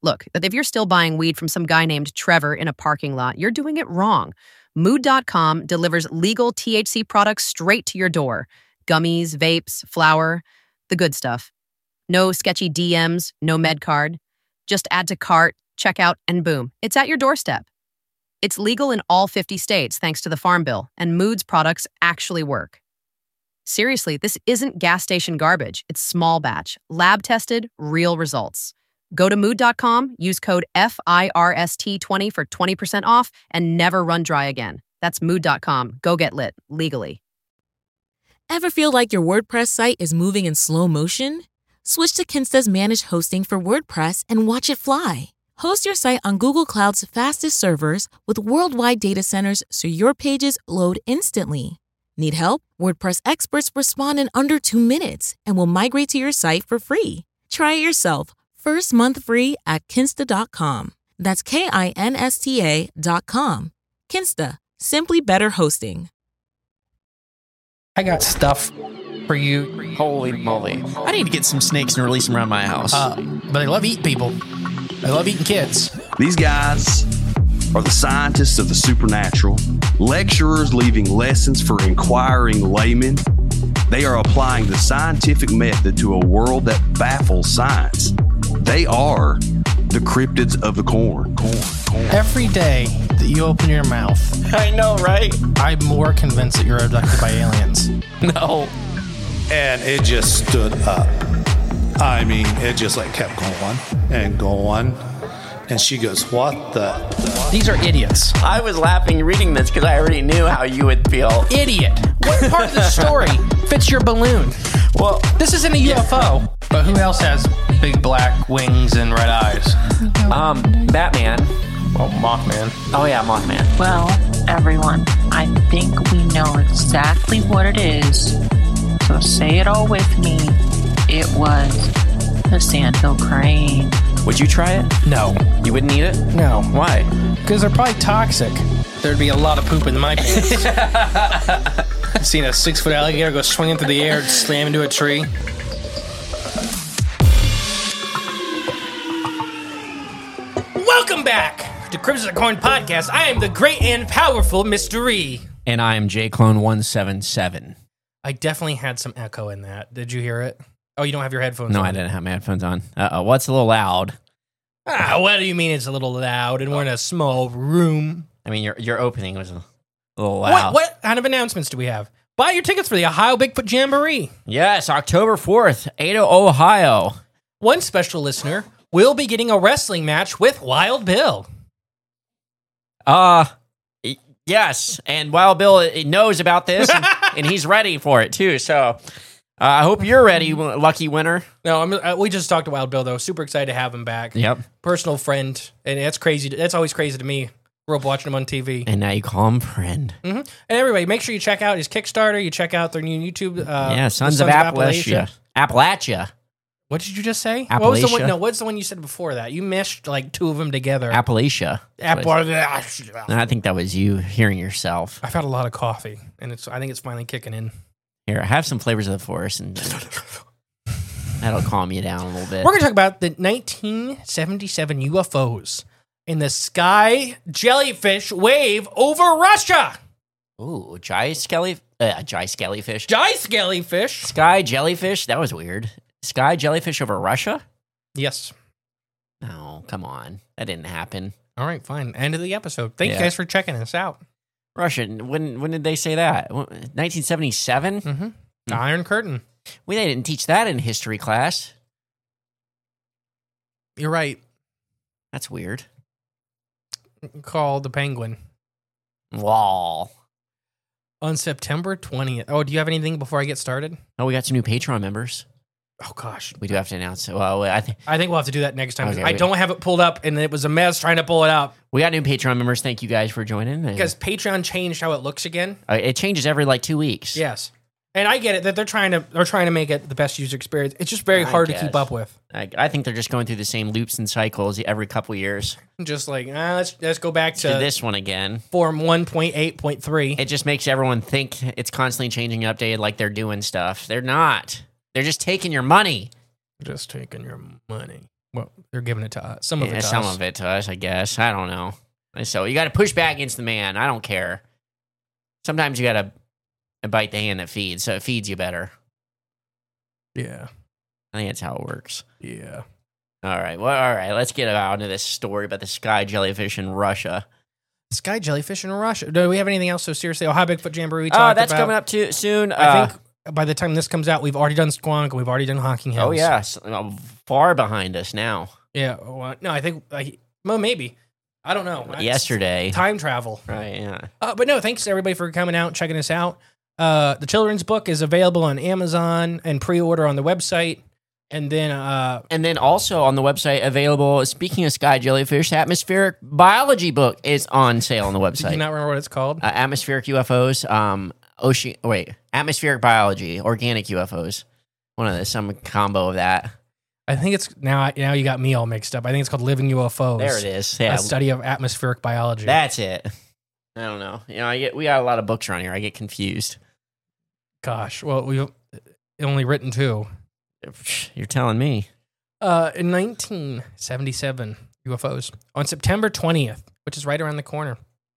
Look, if you're still buying weed from some guy named Trevor in a parking lot, you're doing it wrong. Mood.com delivers legal THC products straight to your door. Gummies, vapes, flour, the good stuff. No sketchy DMs, no med card. Just add to cart, check out, and boom, it's at your doorstep. It's legal in all 50 states thanks to the Farm Bill, and Mood's products actually work. Seriously, this isn't gas station garbage. It's small batch, lab tested, real results. Go to mood.com, use code FIRST20 for 20% off, and never run dry again. That's mood.com. Go get lit, legally. Ever feel like your WordPress site is moving in slow motion? Switch to Kinsta's managed hosting for WordPress and watch it fly. Host your site on Google Cloud's fastest servers with worldwide data centers so your pages load instantly. Need help? WordPress experts respond in under 2 minutes and will migrate to your site for free. Try it yourself. First month free at Kinsta.com. That's KINSTA.com. Kinsta. Simply better hosting. I got stuff for you. Holy moly. I need to get some snakes and release them around my house. But they love eating people. They love eating kids. These guys are the scientists of the supernatural, lecturers leaving lessons for inquiring laymen. They are applying the scientific method to a world that baffles science. They are the cryptids of the corn. Every day that you open your mouth, I know, right? I'm more convinced that you're abducted by aliens. No. And it just stood up. I mean, it just like kept going and going. And she goes, what the? These are idiots. I was laughing reading this because I already knew how you would feel. Idiot. What part of the story fits your balloon? Well, this isn't a UFO. But who else has big black wings and red eyes? Batman. Oh, Mothman. Oh, yeah, Mothman. Well, everyone, I think we know exactly what it is. So say it all with me. It was the Sandhill Crane. Would you try it? No. You wouldn't eat it? No. Why? Because they're probably toxic. There'd be a lot of poop in my pants. I've seen a 6-foot alligator go swinging through the air and slam into a tree. Welcome back to Crimson and Corn Podcast. I am the great and powerful Mystery. And I am JClone177. I definitely had some echo in that. Did you hear it? Oh, you don't have your headphones on? No, I didn't have my headphones on. Uh-oh, what's a little loud? What do you mean it's a little loud and we're in a small room? I mean, your opening was a little loud. What kind of announcements do we have? Buy your tickets for the Ohio Bigfoot Jamboree. Yes, October 4th, Ada, Ohio. One special listener will be getting a wrestling match with Wild Bill. Yes, and Wild Bill knows about this, and he's ready for it, too, so I hope you're ready, lucky winner. No, we just talked to Wild Bill, though. Super excited to have him back. Yep. Personal friend, and that's crazy. That's always crazy to me. Grew up watching him on TV. And now you call him friend. Mm-hmm. And everybody, make sure you check out his Kickstarter. You check out their new YouTube. Sons of Appalachia. What did you just say? Appalachia. What's the one you said before that? You meshed like two of them together. Appalachia. I think that was you hearing yourself. I've had a lot of coffee, and I think it's finally kicking in. Here, have some flavors of the forest, and that'll calm you down a little bit. We're going to talk about the 1977 UFOs in the sky jellyfish wave over Russia. Ooh, Jai Skellyfish. Sky jellyfish? That was weird. Sky jellyfish over Russia? Yes. No, come on. That didn't happen. All right, fine. End of the episode. Thank you guys for checking us out. Russia, when did they say that? 1977? Mm-hmm. The Iron Curtain. They didn't teach that in history class. You're right. That's weird. Called the Penguin. Wall. On September 20th. Oh, do you have anything before I get started? Oh, we got some new Patreon members. Oh, gosh. We do have to announce it. Well, I think we'll have to do that next time. Okay, I don't have it pulled up, and it was a mess trying to pull it up. We got new Patreon members. Thank you guys for joining. Because Patreon changed how it looks again. It changes every 2 weeks. Yes. And I get it that they're trying to make it the best user experience. It's just very hard to keep up with. I think they're just going through the same loops and cycles every couple years. Just like, let's go back to this one again. Form 1.8.3. It just makes everyone think it's constantly changing and updated like they're doing stuff. They're not. They're just taking your money. Just taking your money. Well, they're giving it to us. Some of it to some us. of it to us, I guess. I don't know. So you got to push back against the man. I don't care. Sometimes you got to bite the hand that feeds, so it feeds you better. Yeah. I think that's how it works. Yeah. All right. Well, all right. Let's get out into this story about the sky jellyfish in Russia. Sky jellyfish in Russia. Do we have anything else so seriously? Ohio Bigfoot Jamboree we talked That's about. coming up too soon. I think by the time this comes out, we've already done Squonk and we've already done Hocking Hills. Oh, yeah. Far behind us now. Yeah. Well, no, I think, well, maybe. I don't know. Yesterday. Time travel. Right, yeah. But no, thanks everybody for coming out and checking us out. The children's book is available on Amazon and pre-order on the website. And then also on the website available, speaking of sky jellyfish, atmospheric biology book is on sale on the website. do you not remember what it's called? Atmospheric UFOs, atmospheric biology, organic UFOs. One of some combo of that. I think it's now you got me all mixed up. I think it's called Living UFOs. There it is. Yeah. A study of atmospheric biology. That's it. I don't know. We got a lot of books around here. I get confused. Gosh, well, we've only written 2. You're telling me. In 1977, UFOs. On September 20th, which is right around the corner,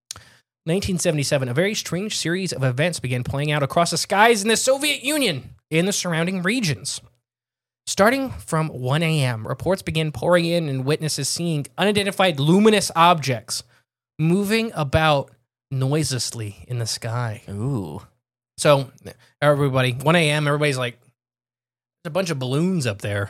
1977, a very strange series of events began playing out across the skies in the Soviet Union and the surrounding regions. Starting from 1 a.m., reports began pouring in and witnesses seeing unidentified luminous objects moving about noiselessly in the sky. Ooh. So, everybody, 1 a.m., everybody's like, there's a bunch of balloons up there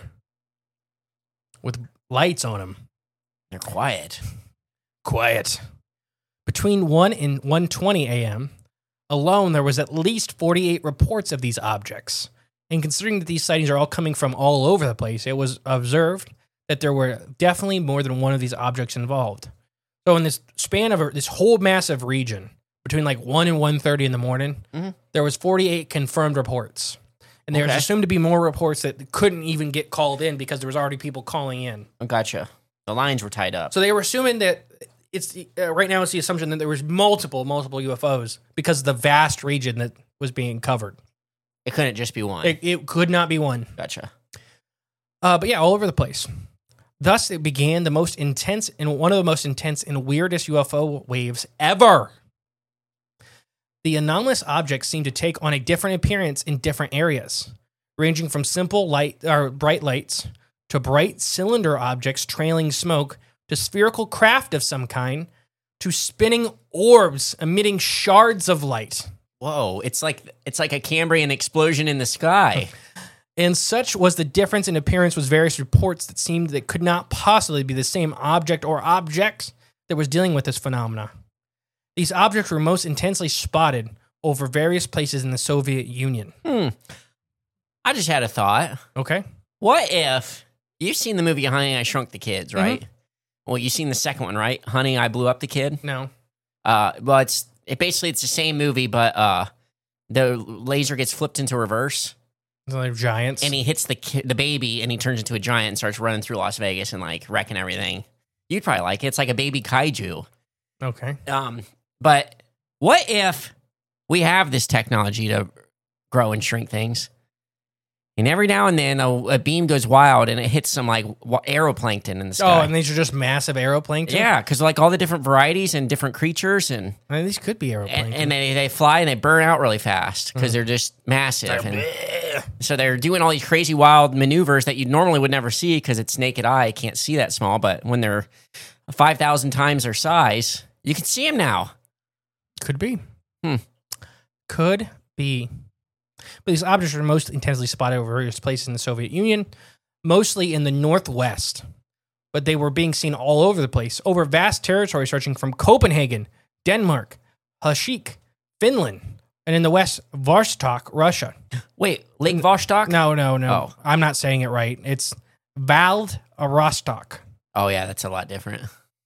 with lights on them. They're quiet. Quiet. Between 1 and 1:20 a.m. alone, there was at least 48 reports of these objects. And considering that these sightings are all coming from all over the place, it was observed that there were definitely more than one of these objects involved. So in this span of this whole massive region, between like 1 and 1:30 in the morning, there was 48 confirmed reports. And there's assumed to be more reports that couldn't even get called in because there was already people calling in. Gotcha. The lines were tied up. So they were assuming that it's right now it's the assumption that there was multiple UFOs because of the vast region that was being covered. It couldn't just be one. It could not be one. Gotcha. But yeah, all over the place. Thus, it began one of the most intense and weirdest UFO waves ever. The anomalous objects seemed to take on a different appearance in different areas, ranging from simple bright lights to bright cylinder objects trailing smoke to spherical craft of some kind to spinning orbs emitting shards of light. Whoa, it's like a Cambrian explosion in the sky. And such was the difference in appearance with various reports that seemed that could not possibly be the same object or objects that was dealing with this phenomena. These objects were most intensely spotted over various places in the Soviet Union. I just had a thought. Okay. What if you've seen the movie Honey, I Shrunk the Kids, right? Mm-hmm. Well, you've seen the second one, right? Honey, I Blew Up the Kid. No. Well, it's the same movie, but the laser gets flipped into reverse. They're giants. And he hits the baby, and he turns into a giant and starts running through Las Vegas and like wrecking everything. You'd probably like it. It's like a baby kaiju. Okay. But what if we have this technology to grow and shrink things, and every now and then a beam goes wild and it hits some like aeroplankton in the sky? Oh, and these are just massive aeroplankton? Yeah, because like all the different varieties and different creatures, and I mean, these could be aeroplankton. and they fly and they burn out really fast because they're just massive. So they're doing all these crazy wild maneuvers that you normally would never see because it's naked eye can't see that small. But when they're 5,000 times their size, you can see them now. Could be. Could be. But these objects were most intensely spotted over various places in the Soviet Union, mostly in the northwest. But they were being seen all over the place, over vast territory stretching from Copenhagen, Denmark, Helsinki, Finland, and in the west, Vostok, Russia. Wait, Lake Vostok? No. Oh. I'm not saying it right. It's Vladivostok. Oh, yeah, that's a lot different.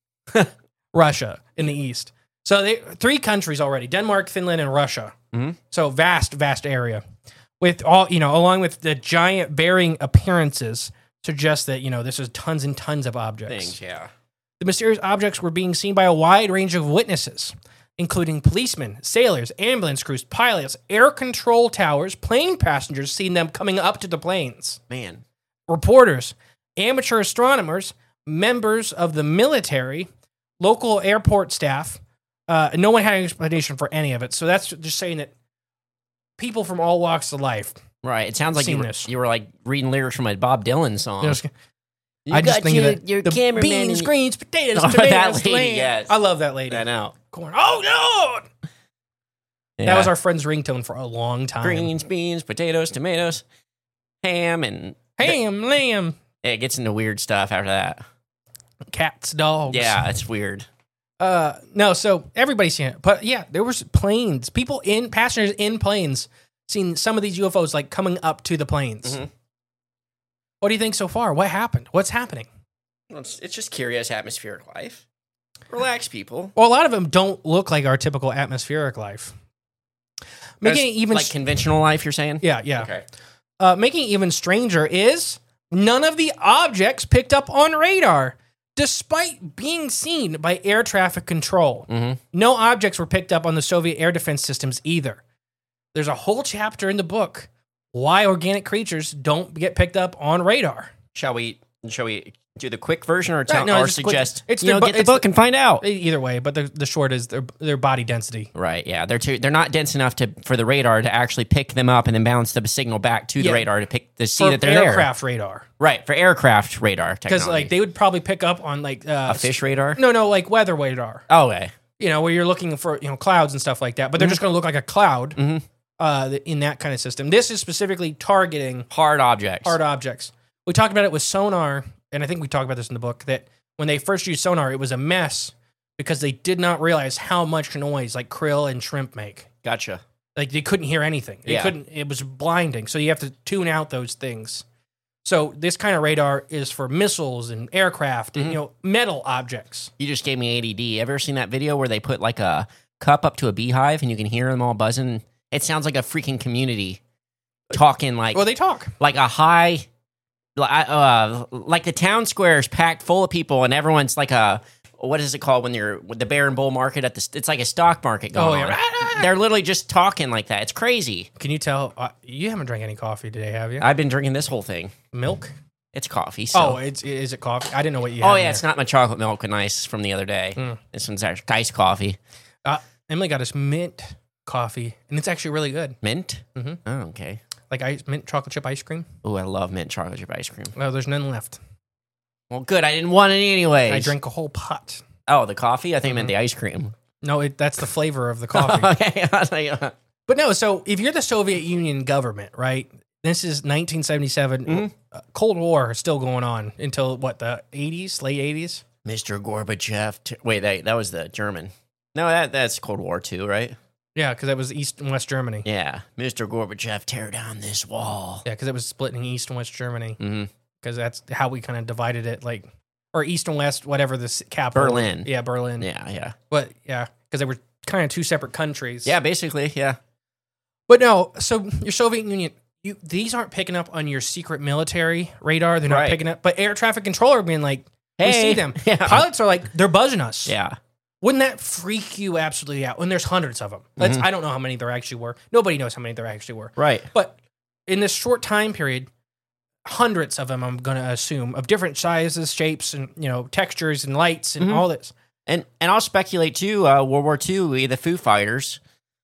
Russia in the east. So 3 countries already: Denmark, Finland, and Russia. Mm-hmm. So vast area. With all, along with the giant varying appearances, suggest that, this is tons and tons of objects. Things, yeah. The mysterious objects were being seen by a wide range of witnesses, including policemen, sailors, ambulance crews, pilots, air control towers, plane passengers seeing them coming up to the planes, Man. reporters, amateur astronomers, members of the military, local airport staff. No one had an explanation for any of it. So that's just saying that people from all walks of life. Right. It sounds like Seen this. you were like reading lyrics from a Bob Dylan song. I just think of your the cameraman beans, and- greens, potatoes, Oh, tomatoes, that lady, lamb. yes. I love that lady. I know. Corn. Oh, Lord! Yeah. That was our friend's ringtone for a long time. greens, beans, potatoes, tomatoes, ham, and Ham, lamb, it gets into weird stuff after that. cats, dogs. Yeah, it's weird. No, so everybody's seen it. But yeah, there was planes. Passengers in planes seen some of these UFOs like coming up to the planes. Mhm. What do you think so far? What happened? What's happening? It's just curious atmospheric life. Relax, people. Well, a lot of them don't look like our typical atmospheric life. Making it even like conventional life, you're saying? yeah. Okay. Making it even stranger is none of the objects picked up on radar, despite being seen by air traffic control. Mhm. No objects were picked up on the Soviet air defense systems either. There's a whole chapter in the book why organic creatures don't get picked up on radar. Shall we do the quick version or just quick. suggest? It's Get the book and find out. Either way, but the short is their body density. Right, yeah, they're not dense enough for the radar to actually pick them up and then bounce the signal back to the Yeah. radar to see For that they're aircraft radar. Right, for aircraft radar technology. Because like they would probably pick up on like a fish radar. No, like weather radar. Oh, okay. You know, where you're looking for clouds and stuff like that, but they're just going to look like a cloud in that kind of system. This is specifically targeting Hard objects. hard objects. We talked about it with sonar, and I think we talked about this in the book, that when they first used sonar, it was a mess because they did not realize how much noise like krill and shrimp make. Gotcha. Like they couldn't hear anything. They Yeah. couldn't. It was blinding. So you have to tune out those things. So this kind of radar is for missiles and aircraft and metal objects. You just gave me ADD. Ever seen that video where they put like a cup up to a beehive and you can hear them all buzzing? It sounds like a freaking community talking like Well, they talk. like a high, like the town square is packed full of people and everyone's like a, what is it called when you're with the bear and bull market it's like a stock market going on. They're literally just talking like that. It's crazy. Can you tell? You haven't drank any coffee today, have you? I've been drinking this whole thing. Milk? It's coffee. So. Is it coffee? I didn't know what you had. Oh in yeah, there. it's not my chocolate milk and ice from the other day. This one's actually iced coffee. Emily got us mint coffee, and it's actually really good. Mint? Mhm. Oh, okay. Like mint chocolate chip ice cream. Oh, I love mint chocolate chip ice cream. Well, there's none left. Well, good. I didn't want any anyways. I drank a whole pot. Oh, the coffee? I think I meant the ice cream. No, that's the flavor of the coffee. Okay. I was like, But no, so if you're the Soviet Union government, right? This is 1977. Cold War is still going on until what, the 80s, late 80s? Mr. Gorbachev. Wait, that was the German. No, that's Cold War too, right? Yeah, because that was East and West Germany. Yeah. Mr. Gorbachev, tear down this wall. Yeah, because it was splitting East and West Germany. Mm-hmm. Because that's how we kind of divided it, like, or East and West, whatever the capital. Berlin. Yeah, Berlin. Yeah. But yeah, because they were kind of two separate countries. Yeah, basically, yeah. But no, so your Soviet Union, these aren't picking up on your secret military radar. They're not Right. picking up. But air traffic controller being like, we Hey. see them. Yeah. Pilots are like, they're buzzing us. Yeah. Wouldn't that freak you absolutely out? When there's hundreds of them. I don't know how many there actually were. Nobody knows how many there actually were. Right. But in this short time period, hundreds of them, I'm going to assume, of different sizes, shapes, and textures and lights and all this. And I'll speculate too, World War II, the Foo Fighters,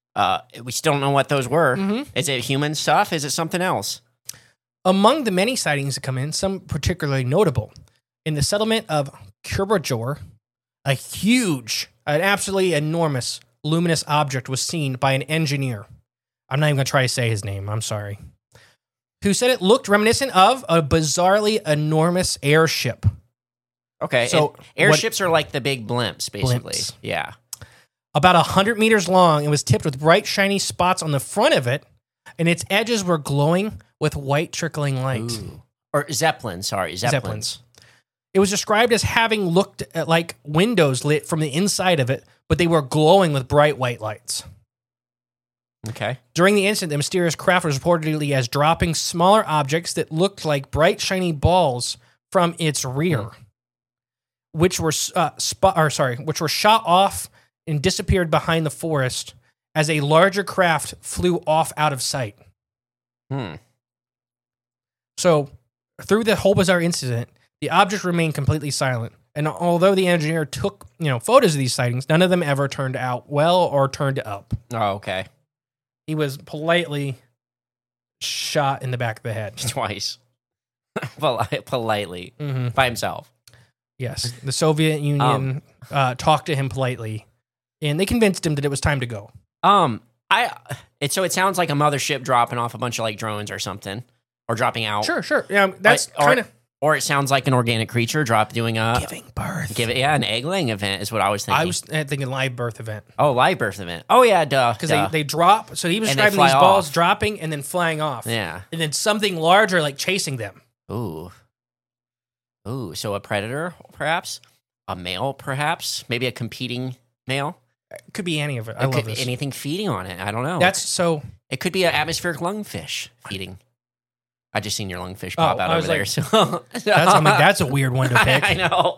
we still don't know what those were. Mhm. Is it human stuff? Is it something else? Among the many sightings that come in, some particularly notable. In the settlement of Kurbajor, a huge, an absolutely enormous luminous object was seen by an engineer. I'm not even going to try to say his name. I'm sorry. Who said it looked reminiscent of a bizarrely enormous airship. Okay. So So airships are like the big blimps, basically. Blimps. Yeah. About 100 meters long and was tipped with bright, shiny spots on the front of it, and its edges were glowing with white trickling light. Ooh. Or Zeppelin, sorry. Zeppelins. It was described as having looked at like windows lit from the inside of it, but they were glowing with bright white lights. Okay. During the incident, the mysterious craft was reportedly as dropping smaller objects that looked like bright, shiny balls from its rear, which were which were shot off and disappeared behind the forest as a larger craft flew off out of sight. Hmm. So, through the whole bizarre incident, The object remained completely silent. And although the engineer took, photos of these sightings, none of them ever turned out well or turned up. Oh, okay. He was politely shot in the back of the head. Twice. Politely. By himself. Yes. The Soviet Union talked to him politely, and they convinced him that it was time to go. So it sounds like a mothership dropping off a bunch of like drones or something, or dropping out. Sure. Yeah, that's kind of... Or it sounds like an organic creature doing a... Giving birth. An egg-laying event is what I was thinking. I was thinking live birth event. Oh, live birth event. Oh, yeah, duh. Because they drop. So he was describing these balls dropping and then flying off. Yeah. And then something larger like chasing them. Ooh, so a predator, perhaps? A male, perhaps? Maybe a competing male? Could be any of it. I love this. Anything feeding on it. I don't know. It could be an atmospheric lungfish feeding. I just seen your lungfish pop out over there. So that's a weird one to pick. I know.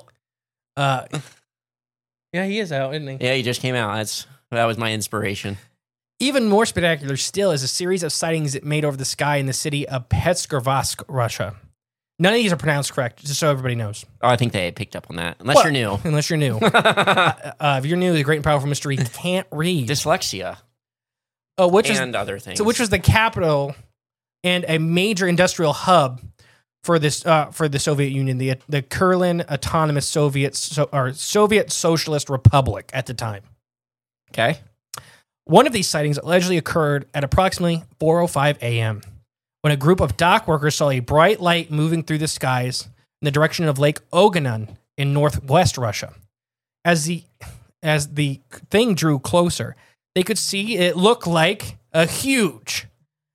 Yeah, he is out, isn't he? Yeah, he just came out. That was my inspiration. Even more spectacular still is a series of sightings it made over the sky in the city of Petrovsk, Russia. None of these are pronounced correct, just so everybody knows. Oh, I think they picked up on that. Unless you're new. Unless you're new. If you're new, the great and powerful mystery can't read. Dyslexia. Other things. So which was the capital and a major industrial hub for this for the Soviet Union, the Kurlan Autonomous Soviet Socialist Republic at the time. Okay. One of these sightings allegedly occurred at approximately 4:05 a.m. when a group of dock workers saw a bright light moving through the skies in the direction of Lake Oganon in northwest Russia. As the thing drew closer, they could see it looked like a huge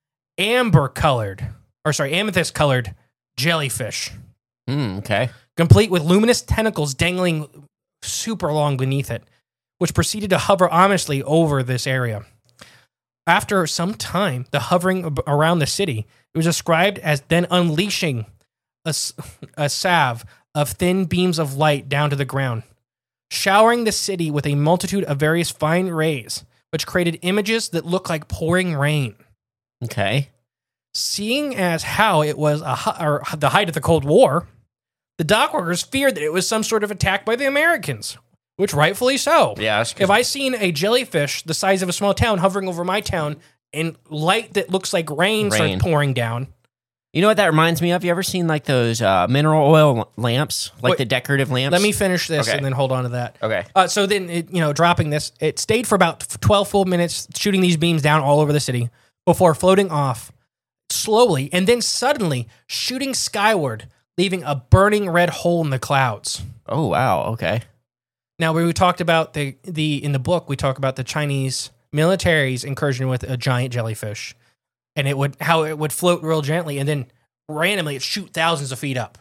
amethyst-colored jellyfish. Okay. Complete with luminous tentacles dangling super long beneath it, which proceeded to hover ominously over this area. After some time, the hovering around the city, it was described as then unleashing a salve of thin beams of light down to the ground, showering the city with a multitude of various fine rays, which created images that looked like pouring rain. Okay. Seeing as how it was the height of the Cold War, the dock workers feared that it was some sort of attack by the Americans, which rightfully so. Yeah. If I seen a jellyfish the size of a small town hovering over my town and light that looks like rain starts pouring down. You know what that reminds me of? You ever seen like those mineral oil lamps, like the decorative lamps? Let me finish this and then hold on to that. Okay. So then, dropping this, it stayed for about 12 full minutes, shooting these beams down all over the city before floating off slowly and then suddenly shooting skyward, leaving a burning red hole in the clouds. Oh, wow. Okay. Now, we talked about in the book, we talk about the Chinese military's incursion with a giant jellyfish, and how it would float real gently, and then randomly it shoot thousands of feet up.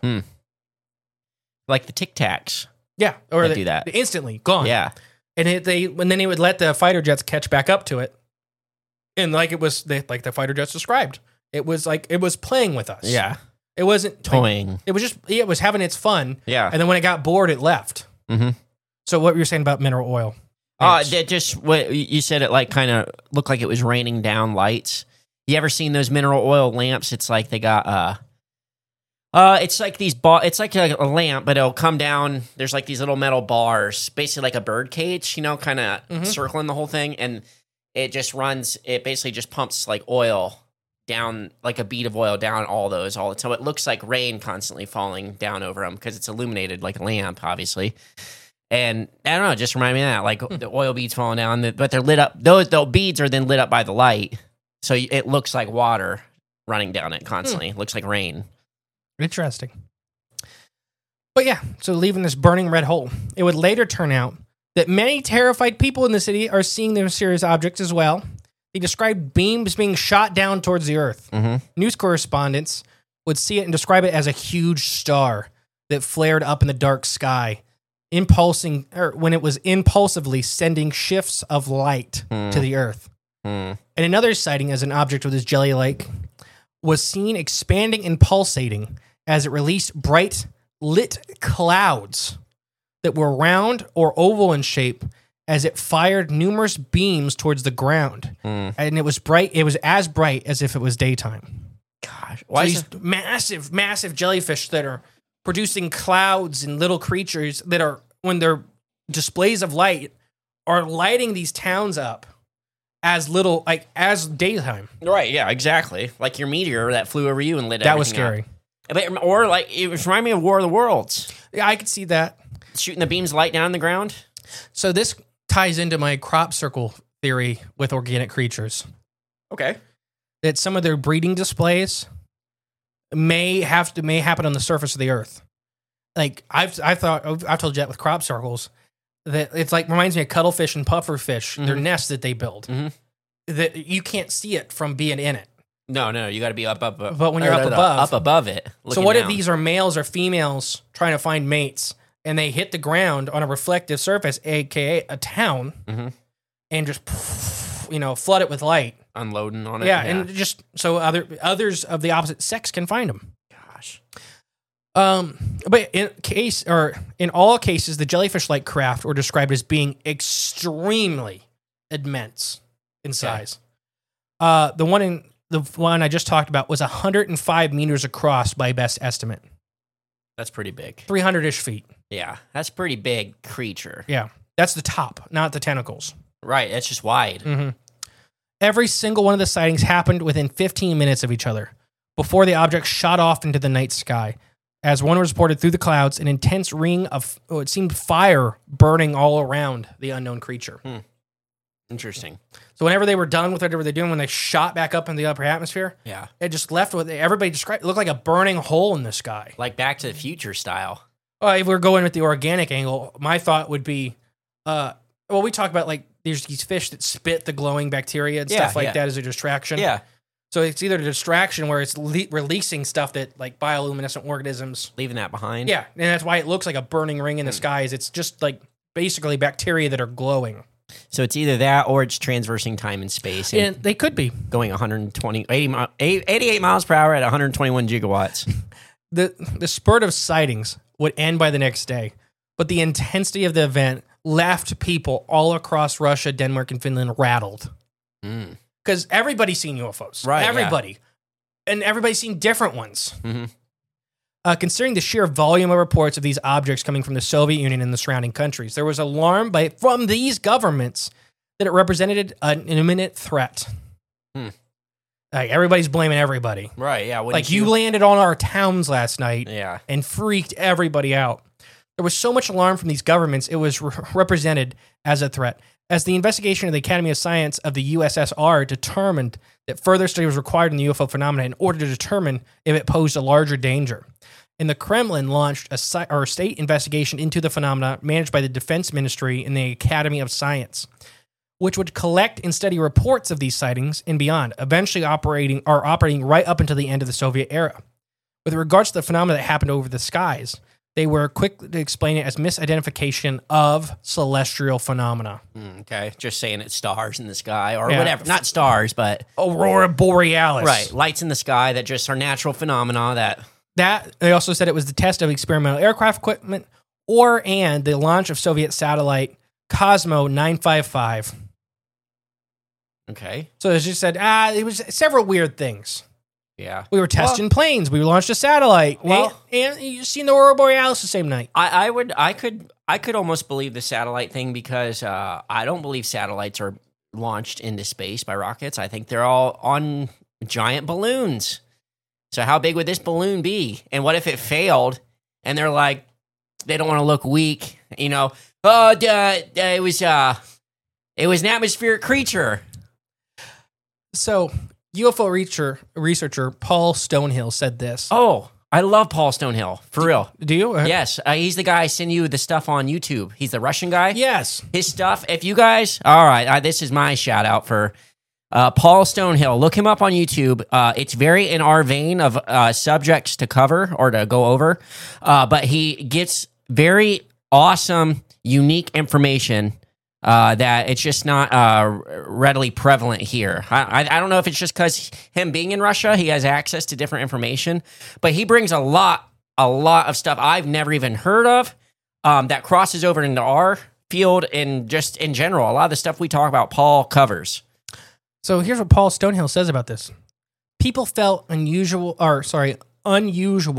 Like the Tic Tacs. Yeah, or do that instantly gone. Yeah, and then they would let the fighter jets catch back up to it, and like the fighter jets described, it was playing with us. Yeah, it wasn't toying. It was it was having its fun. Yeah, and then when it got bored, it left. Mm-hmm. So what were you saying about mineral oil? Just what you said, it like kind of looked like it was raining down lights. You ever seen those mineral oil lamps? It's like they got it's like these it's like a lamp, but it'll come down. There's like these little metal bars, basically like a bird cage, kind of circling the whole thing, and it just runs. It basically just pumps like oil down, like a bead of oil down all the time. So it looks like rain constantly falling down over them because it's illuminated like a lamp, obviously. And I don't know, it just reminded me of that, like the oil beads falling down, but they're lit up. Those beads are then lit up by the light, so it looks like water running down it constantly. It looks like rain. Interesting. But yeah, so leaving this burning red hole, it would later turn out that many terrified people in the city are seeing the mysterious objects as well. They described beams being shot down towards the earth. Mm-hmm. News correspondents would see it and describe it as a huge star that flared up in the dark sky, when it was impulsively sending shifts of light to the earth. And another sighting as an object with this jelly-like was seen expanding and pulsating as it released bright lit clouds that were round or oval in shape as it fired numerous beams towards the ground. And it was bright. It was as bright as if it was daytime. Gosh. Why these massive jellyfish that are producing clouds and little creatures that are, when they're displays of light, are lighting these towns up as little, like as daytime. Right, yeah, exactly. Like your meteor that flew over you and lit That was everything scary. up. Or like, it reminded me of War of the Worlds. Yeah, I could see that. Shooting the beams of light down on the ground. So this ties into my crop circle theory with organic creatures. Okay. That some of their breeding displays may happen on the surface of the earth. Like I've told you that with crop circles, that it's like reminds me of cuttlefish and pufferfish, their nests that they build. That you can't see it from being in it. No, you got to be up. But when you're up above it. So what down. if these are males or females trying to find mates, and they hit the ground on a reflective surface, aka a town, and just flood it with light, unloading on it? Yeah, and just so others of the opposite sex can find them. Gosh. But in all cases, the jellyfish-like craft were described as being extremely immense in size. The one I just talked about was 105 meters across by best estimate. That's pretty big. 300-ish feet. Yeah, that's pretty big creature. Yeah, that's the top, not the tentacles. Right, it's just wide. Every single one of the sightings happened within 15 minutes of each other before the object shot off into the night sky. As one was reported through the clouds, an intense ring of, it seemed, fire burning all around the unknown creature. Interesting. So whenever they were done with whatever they're doing, when they shot back up into the upper atmosphere, it just left with everybody described. It looked like a burning hole in the sky, like Back to the Future style. If we're going with the organic angle, my thought would be, we talk about like there's these fish that spit the glowing bacteria and stuff like that as a distraction. Yeah. So it's either a distraction where it's releasing stuff that like bioluminescent organisms, leaving that behind. Yeah, and that's why it looks like a burning ring in the sky. Is it's just like basically bacteria that are glowing. So it's either that or it's transversing time and space. And they could be going 88 miles per hour at 121 gigawatts. The spurt of sightings would end by the next day, but the intensity of the event left people all across Russia, Denmark, and Finland rattled. Because everybody's seen UFOs. Right. Everybody. Yeah. And everybody's seen different ones. Considering the sheer volume of reports of these objects coming from the Soviet Union and the surrounding countries, there was alarm from these governments that it represented an imminent threat. Like everybody's blaming everybody. Right, yeah. Like you landed on our towns last night and freaked everybody out. There was so much alarm from these governments, it was represented as a threat. As the investigation of the Academy of Science of the USSR determined that further study was required in the UFO phenomena in order to determine if it posed a larger danger. And the Kremlin launched a state investigation into the phenomena managed by the Defense Ministry and the Academy of Science, which would collect and study reports of these sightings and beyond, eventually operating right up until the end of the Soviet era. With regards to the phenomena that happened over the skies, they were quick to explain it as misidentification of celestial phenomena. Okay, just saying it's stars in the sky or whatever. Not stars, but Aurora Borealis. Right, lights in the sky that just are natural phenomena that they also said it was the test of experimental aircraft equipment and the launch of Soviet satellite Cosmo 955. Okay. So it just said, it was several weird things. Yeah. We were testing planes. We launched a satellite. Well, and you seen the Aurora Borealis the same night. I could almost believe the satellite thing because I don't believe satellites are launched into space by rockets. I think they're all on giant balloons. So how big would this balloon be? And what if it failed and they're like, they don't want to look weak, it was an atmospheric creature. So UFO researcher Paul Stonehill said this. Oh, I love Paul Stonehill, for real. Do you? Yes. He's the guy I send you the stuff on YouTube. He's the Russian guy. Yes. His stuff, if you guys, all right, this is my shout out for Paul Stonehill. Look him up on YouTube. It's very in our vein of subjects to cover or to go over, but he gets very awesome, unique information that it's just not readily prevalent here. I don't know if it's just because him being in Russia, he has access to different information, but he brings a lot of stuff I've never even heard of that crosses over into our field and just in general. A lot of the stuff we talk about, Paul covers. So here's what Paul Stonehill says about this. People felt unusual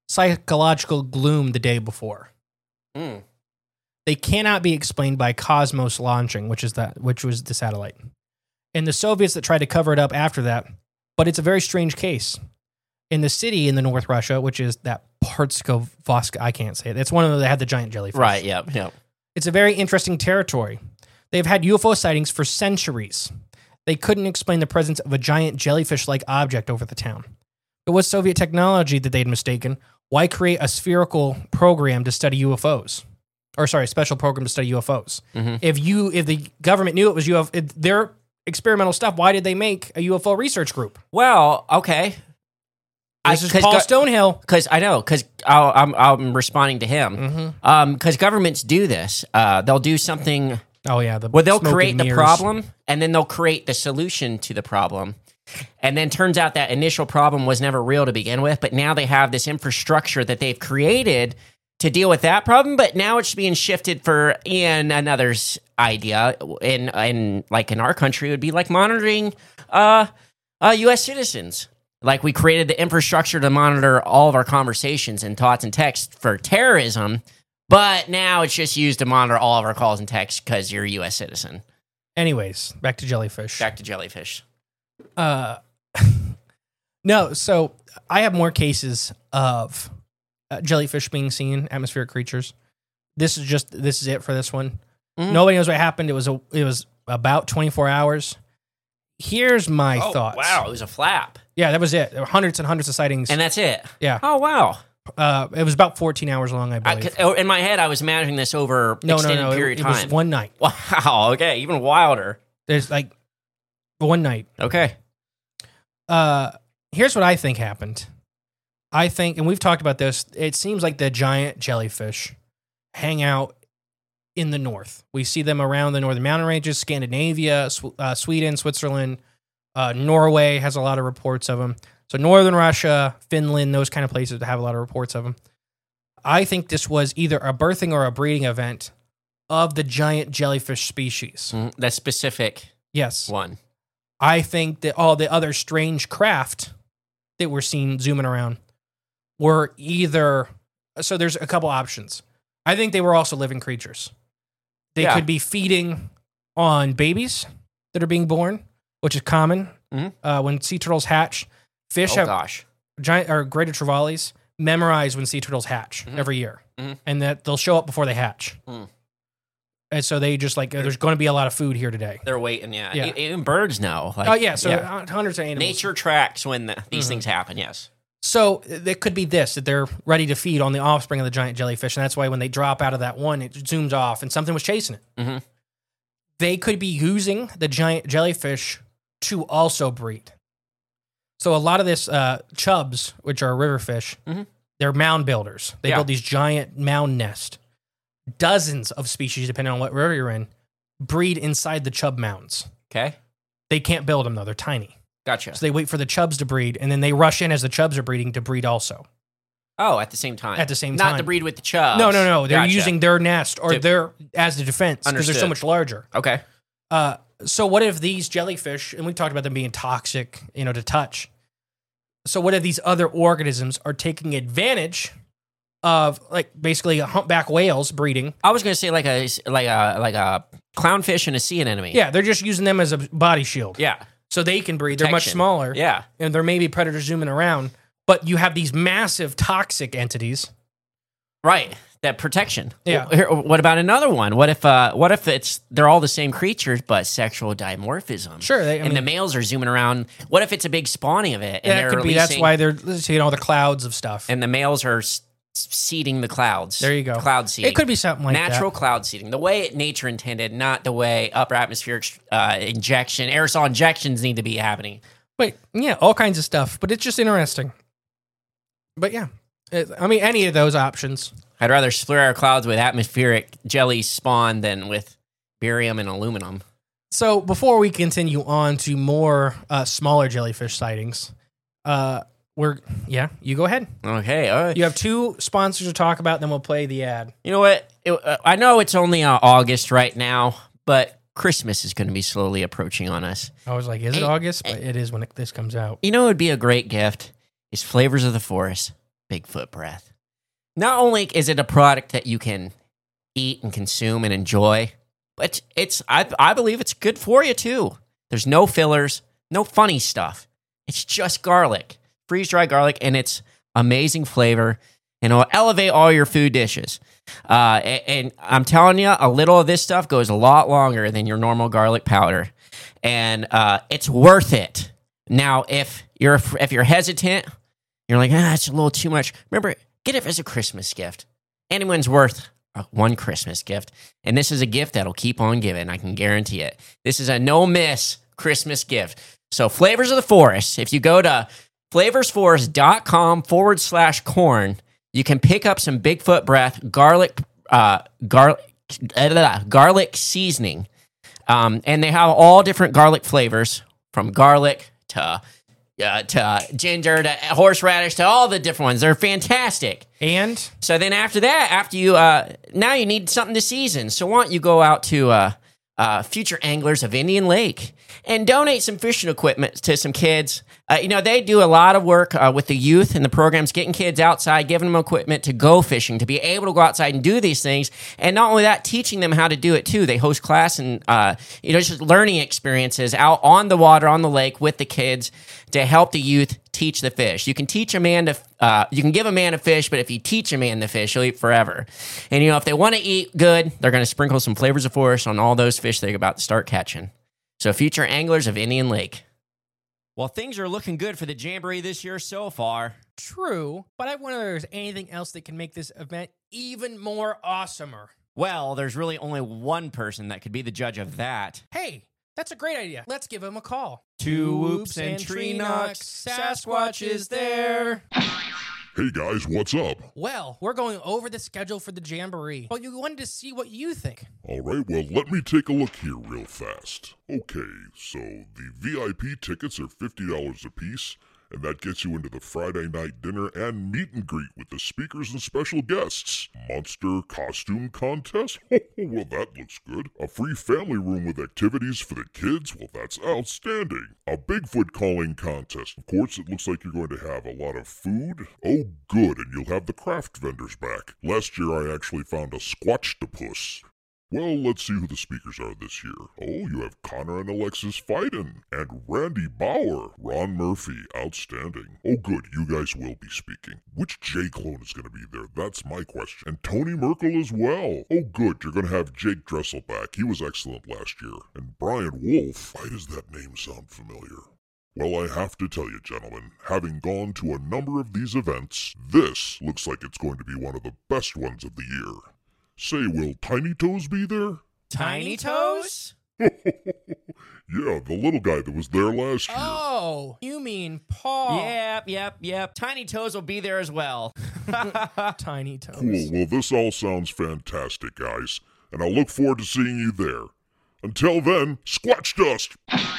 psychological gloom the day before. Mm. They cannot be explained by Cosmos launching, which was the satellite, and the Soviets that tried to cover it up after that. But it's a very strange case. In the city in the North Russia, which is that Partskovoska, I can't say it. It's one of them that had the giant jellyfish. Right, yep. It's a very interesting territory. They've had UFO sightings for centuries. They couldn't explain the presence of a giant jellyfish-like object over the town. It was Soviet technology that they'd mistaken. Why create a spherical program to study UFOs? Or sorry, a special program to study UFOs. Mm-hmm. If the government knew it was UFO, their experimental stuff, why did they make a UFO research group? Well, okay. This is Paul Stonehill. Because I'm responding to him. Mm-hmm. Because governments do this. They'll do something. Oh yeah, They'll create the problem, and then they'll create the solution to the problem, and then turns out that initial problem was never real to begin with. But now they have this infrastructure that they've created to deal with that problem. But now it's being shifted for Ian another's idea. In like in our country, it would be like monitoring U.S. citizens. Like we created the infrastructure to monitor all of our conversations and thoughts and texts for terrorism, but now it's just used to monitor all of our calls and texts because you're a U.S. citizen. Anyways, back to jellyfish. No, so I have more cases of jellyfish being seen, atmospheric creatures. This is it for this one. Mm-hmm. Nobody knows what happened. It was about 24 hours. Here's my thoughts. Wow, it was a flap. Yeah, that was it. There were hundreds and hundreds of sightings. And that's it? Yeah. Oh, wow. It was about 14 hours long, I believe. In my head, I was imagining this over extended period of time. It was one night. Wow, okay, even wilder. There's like one night. Okay. Here's what I think happened. I think, and we've talked about this, it seems like the giant jellyfish hang out in the north. We see them around the northern mountain ranges, Scandinavia, Sweden, Switzerland, Norway has a lot of reports of them. So northern Russia, Finland, those kind of places have a lot of reports of them. I think this was either a birthing or a breeding event of the giant jellyfish species. That specific one. I think that all the other strange craft that we're seeing zooming around were either... So there's a couple options. I think they were also living creatures. They could be feeding on babies that are being born, which is common. Mm-hmm. When sea turtles hatch, fish giant or greater trevallies memorize when sea turtles hatch every year, and that they'll show up before they hatch. And so they just like, there's going to be a lot of food here today. They're waiting, yeah. Even birds know. Hundreds of animals. Nature tracks when these things happen, yes. So it could be this, that they're ready to feed on the offspring of the giant jellyfish, and that's why when they drop out of that one, it zooms off, and something was chasing it. Mm-hmm. They could be using the giant jellyfish to also breed. So a lot of this chubs, which are river fish, they're mound builders. They build these giant mound nests. Dozens of species, depending on what river you're in, breed inside the chub mounds. Okay. They can't build them, though. They're tiny. Gotcha. So they wait for the chubs to breed, and then they rush in as the chubs are breeding to breed also. Oh, at the same time. At the same time. Not to breed with the chubs. No. They're using their nest or their as the defense because they're so much larger. Okay. So what if these jellyfish, and we talked about them being toxic, to touch. So what if these other organisms are taking advantage of, like, basically humpback whales breeding? I was going to say like a clownfish and a sea anemone. Yeah, they're just using them as a body shield. Yeah. So they can breed. They're much smaller. Yeah. And there may be predators zooming around, but you have these massive toxic entities. Right. That protection. Yeah. What about another one? What if they're all the same creatures but sexual dimorphism? Sure. The males are zooming around. What if it's a big spawning of it? And that could be. That's why they're seeing all the clouds of stuff. And the males are seeding the clouds. There you go. Cloud seeding. It could be something like natural cloud seeding. The way nature intended, not the way upper atmospheric aerosol injections need to be happening. But yeah, all kinds of stuff. But it's just interesting. But yeah, any of those options. I'd rather split our clouds with atmospheric jelly spawn than with barium and aluminum. So before we continue on to more smaller jellyfish sightings, you go ahead. Okay, all right. You have two sponsors to talk about, then we'll play the ad. You know what? I know it's only August right now, but Christmas is going to be slowly approaching on us. I was like, is it August? But it is when this comes out. You know what would be a great gift? Is Flavors of the Forest. Bigfoot breath. Not only is it a product that you can eat and consume and enjoy, but I believe it's good for you too. There's no fillers, no funny stuff. It's just garlic, freeze-dried garlic, and it's amazing flavor, and it'll elevate all your food dishes. And I'm telling you, a little of this stuff goes a lot longer than your normal garlic powder, and it's worth it. Now, if you're hesitant, you're like, it's a little too much. Remember, get it as a Christmas gift. Anyone's worth one Christmas gift, and this is a gift that'll keep on giving. I can guarantee it. This is a no-miss Christmas gift. So, Flavors of the Forest. If you go to flavorsforest.com/corn, you can pick up some Bigfoot breath garlic seasoning, and they have all different garlic flavors, from garlic to ginger to horseradish to all the different ones. They're fantastic. And so then after you now you need something to season. So why don't you go out to Future Anglers of Indian Lake and donate some fishing equipment to some kids. They do a lot of work with the youth and the programs, getting kids outside, giving them equipment to go fishing, to be able to go outside and do these things. And not only that, teaching them how to do it too. They host class and, just learning experiences out on the water, on the lake with the kids to help the youth teach the fish. You can teach a man you can give a man a fish, but if you teach a man the fish, he'll eat forever. And, if they want to eat good, they're going to sprinkle some Flavors of Forest on all those fish they're about to start catching. So, Future Anglers of Indian Lake. Well, things are looking good for the Jamboree this year so far. true, but I wonder if there's anything else that can make this event even more awesomer. Well, there's really only one person that could be the judge of that. Hey, that's a great idea. Let's give him a call. Two whoops and tree knocks, Sasquatch is there. Hey guys, what's up? Well, we're going over the schedule for the Jamboree. Well, you wanted to see what you think. All right, well, let me take a look here real fast. Okay, so the VIP tickets are $50 a piece, and that gets you into the Friday night dinner and meet and greet with the speakers and special guests. Monster costume contest? Well, that looks good. A free family room with activities for the kids? Well, that's outstanding. A Bigfoot calling contest. Of course, it looks like you're going to have a lot of food. Oh, good, and you'll have the craft vendors back. Last year, I actually found a Squatchtopus. Well, let's see who the speakers are this year. Oh, you have Connor and Alexis Fighten, and Randy Bauer, Ron Murphy, outstanding. Oh, good, you guys will be speaking. Which J-clone is going to be there? That's my question. And Tony Merkel as well. Oh, good, you're going to have Jake Dressel back. He was excellent last year. And Brian Wolf. Why does that name sound familiar? Well, I have to tell you, gentlemen, having gone to a number of these events, this looks like it's going to be one of the best ones of the year. Say, will Tiny Toes be there? Tiny Toes? Yeah, the little guy that was there last year. Oh, you mean Paul. Yep. Tiny Toes will be there as well. Tiny Toes. Cool, well, this all sounds fantastic, guys, and I look forward to seeing you there. Until then, Squatch Dust!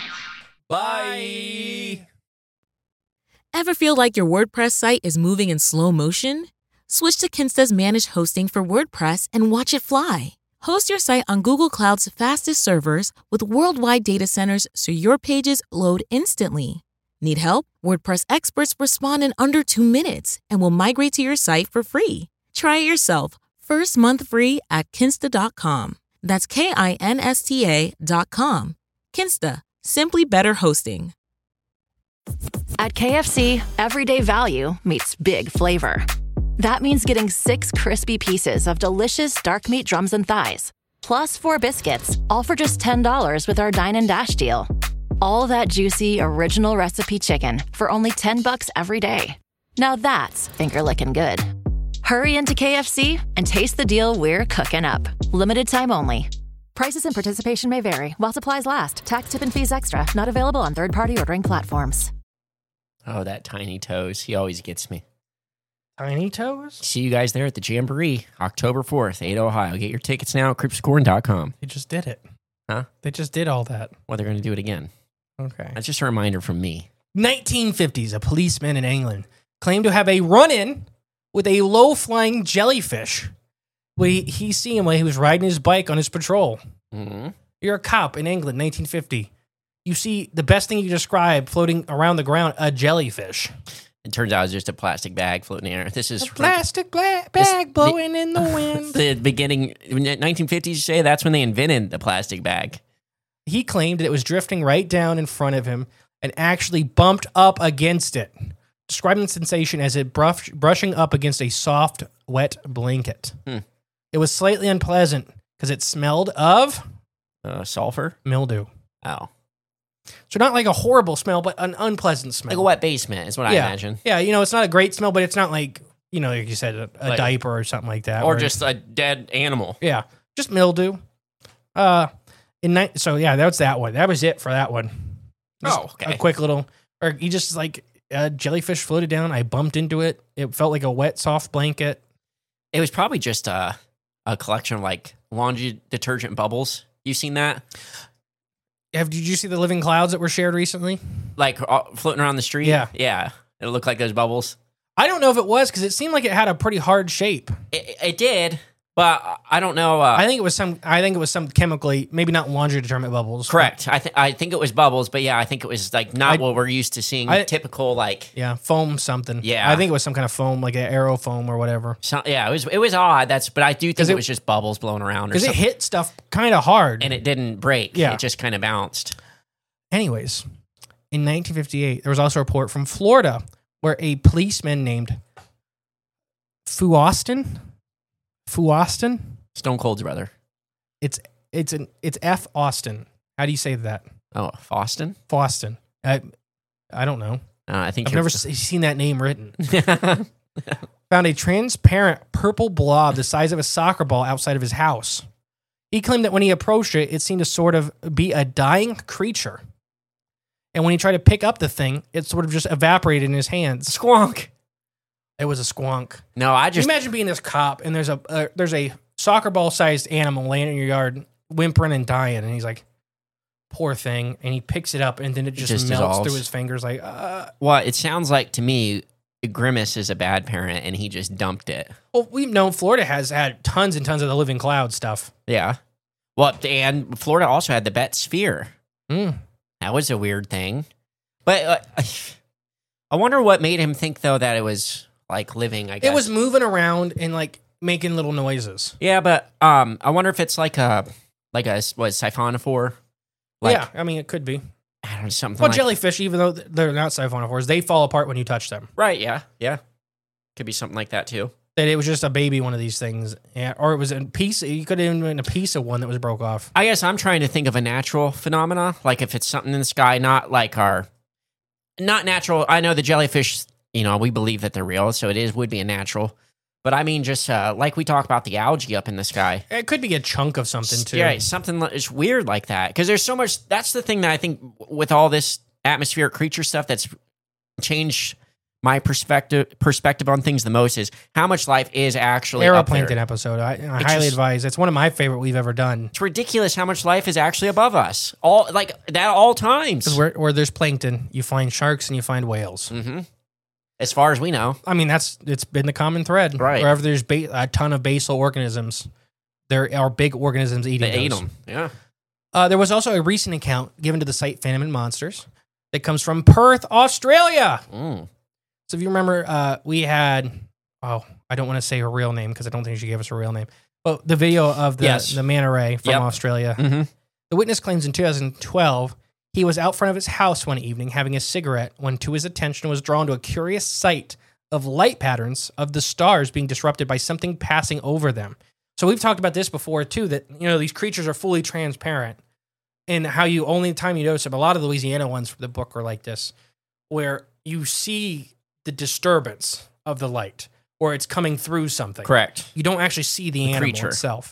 Bye! Ever feel like your WordPress site is moving in slow motion? Switch to Kinsta's managed hosting for WordPress and watch it fly. Host your site on Google Cloud's fastest servers with worldwide data centers so your pages load instantly. Need help? WordPress experts respond in under 2 minutes and will migrate to your site for free. Try it yourself. First month free at Kinsta.com. That's Kinsta.com. Kinsta. Simply better hosting. At KFC, everyday value meets big flavor. That means getting 6 crispy pieces of delicious dark meat drums and thighs, plus 4 biscuits, all for just $10 with our Dine and Dash deal. All that juicy, original recipe chicken for only $10 every day. Now that's finger-licking good. Hurry into KFC and taste the deal we're cooking up. Limited time only. Prices and participation may vary while supplies last. Tax, tip, and fees extra. Not available on third-party ordering platforms. Oh, that Tiny Toes. He always gets me. Tiny Toes? See you guys there at the Jamboree, October 4th, Ada, Ohio. Get your tickets now at CryptsCorn.com. They just did it. Huh? They just did all that. Well, they're going to do it again. Okay. That's just a reminder from me. 1950s, a policeman in England claimed to have a run-in with a low-flying jellyfish. He seen him while he was riding his bike on his patrol. Mm-hmm. You're a cop in England, 1950. You see the best thing you describe floating around the ground, a jellyfish. It turns out it's just a plastic bag floating in the air. This is Plastic bag blowing in the wind. the beginning, 1950s, you say that's when they invented the plastic bag. He claimed that it was drifting right down in front of him and actually bumped up against it, describing the sensation as it brushing up against a soft, wet blanket. It was slightly unpleasant because it smelled of Sulfur? mildew. Oh. So not like a horrible smell, but an unpleasant smell. Like a wet basement is what I imagine. Yeah, it's not a great smell, but it's not like, like you said, a diaper or something like that. Or just a dead animal. Yeah, just mildew. So that's that one. That was it for that one. Just okay. A quick little, or you just like a jellyfish floated down. I bumped into it. It felt like a wet, soft blanket. It was probably just a collection of like laundry detergent bubbles. You seen that? Did you see the living clouds that were shared recently? Like floating around the street? Yeah. Yeah. It looked like those bubbles. I don't know if it was because it seemed like it had a pretty hard shape. It did, but I don't know. I think it was some chemically, maybe not laundry detergent bubbles. Correct. I think it was bubbles, but yeah, I think it was like not what we're used to seeing. Typical like foam something. Yeah, I think it was some kind of foam, like an aero foam or whatever. So, yeah, it was odd. But I do think it was just bubbles blowing around because it hit stuff kind of hard and it didn't break. Yeah, it just kind of bounced. Anyways, in 1958, there was also a report from Florida where a policeman named Fu Austin, Stone Cold's brother. It's F. Austin. How do you say that? Oh, Faustin? I don't know. I think I've never seen that name written. Found a transparent purple blob the size of a soccer ball outside of his house. He claimed that when he approached it, it seemed to sort of be a dying creature. And when he tried to pick up the thing, it sort of just evaporated in his hands. Squonk. It was a squonk. No, imagine being this cop and there's a soccer ball sized animal laying in your yard, whimpering and dying, and he's like, "Poor thing," and he picks it up and then it just melts dissolves through his fingers. Like, Well, it sounds like to me, Grimace is a bad parent, and he just dumped it. Well, we've known Florida has had tons and tons of the living cloud stuff. Yeah. Well, and Florida also had the Bet Sphere. Mm. That was a weird thing. But I wonder what made him think, though, that it was, like, living, I guess. It was moving around and, like, making little noises. Yeah, but I wonder if it's like a siphonophore? Yeah, I mean, it could be. I don't know, something well, like jellyfish, even though they're not siphonophores, they fall apart when you touch them. Right, yeah. Could be something like that, too. That it was just a baby one of these things. Yeah, or it was a piece. You could have even been a piece of one that was broke off. I guess I'm trying to think of a natural phenomena, like if it's something in the sky, not natural. I know the jellyfish, we believe that they're real, so would be a natural. But I mean, just like we talk about the algae up in the sky. It could be a chunk of something, too. Yeah, something that's weird like that. Because there's so much, that's the thing that I think with all this atmospheric creature stuff that's changed my perspective on things the most is how much life is actually up there. Aeroplankton episode. I highly advise. It's one of my favorite we've ever done. It's ridiculous how much life is actually above us. All times. Because where there's plankton, you find sharks and you find whales. Mm-hmm. As far as we know. I mean, it's been the common thread. Right. Wherever there's a ton of basal organisms, there are big organisms eating They ate those. them, yeah. There was also a recent account given to the site Phantom and Monsters that comes from Perth, Australia. Mm. So if you remember, we had, I don't want to say her real name because I don't think she gave us her real name, but the video of the manta ray from Australia. Mm-hmm. The witness claims in 2012, he was out front of his house one evening having a cigarette when to his attention was drawn to a curious sight of light patterns of the stars being disrupted by something passing over them. So we've talked about this before too, that, these creatures are fully transparent and how only time you notice them, a lot of the Louisiana ones from the book are like this, where you see the disturbance of the light or it's coming through something. Correct. You don't actually see the animal creature itself.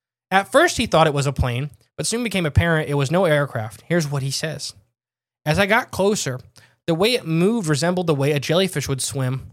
At first, he thought it was a plane, but soon became apparent it was no aircraft. Here's what he says. As I got closer, the way it moved resembled the way a jellyfish would swim,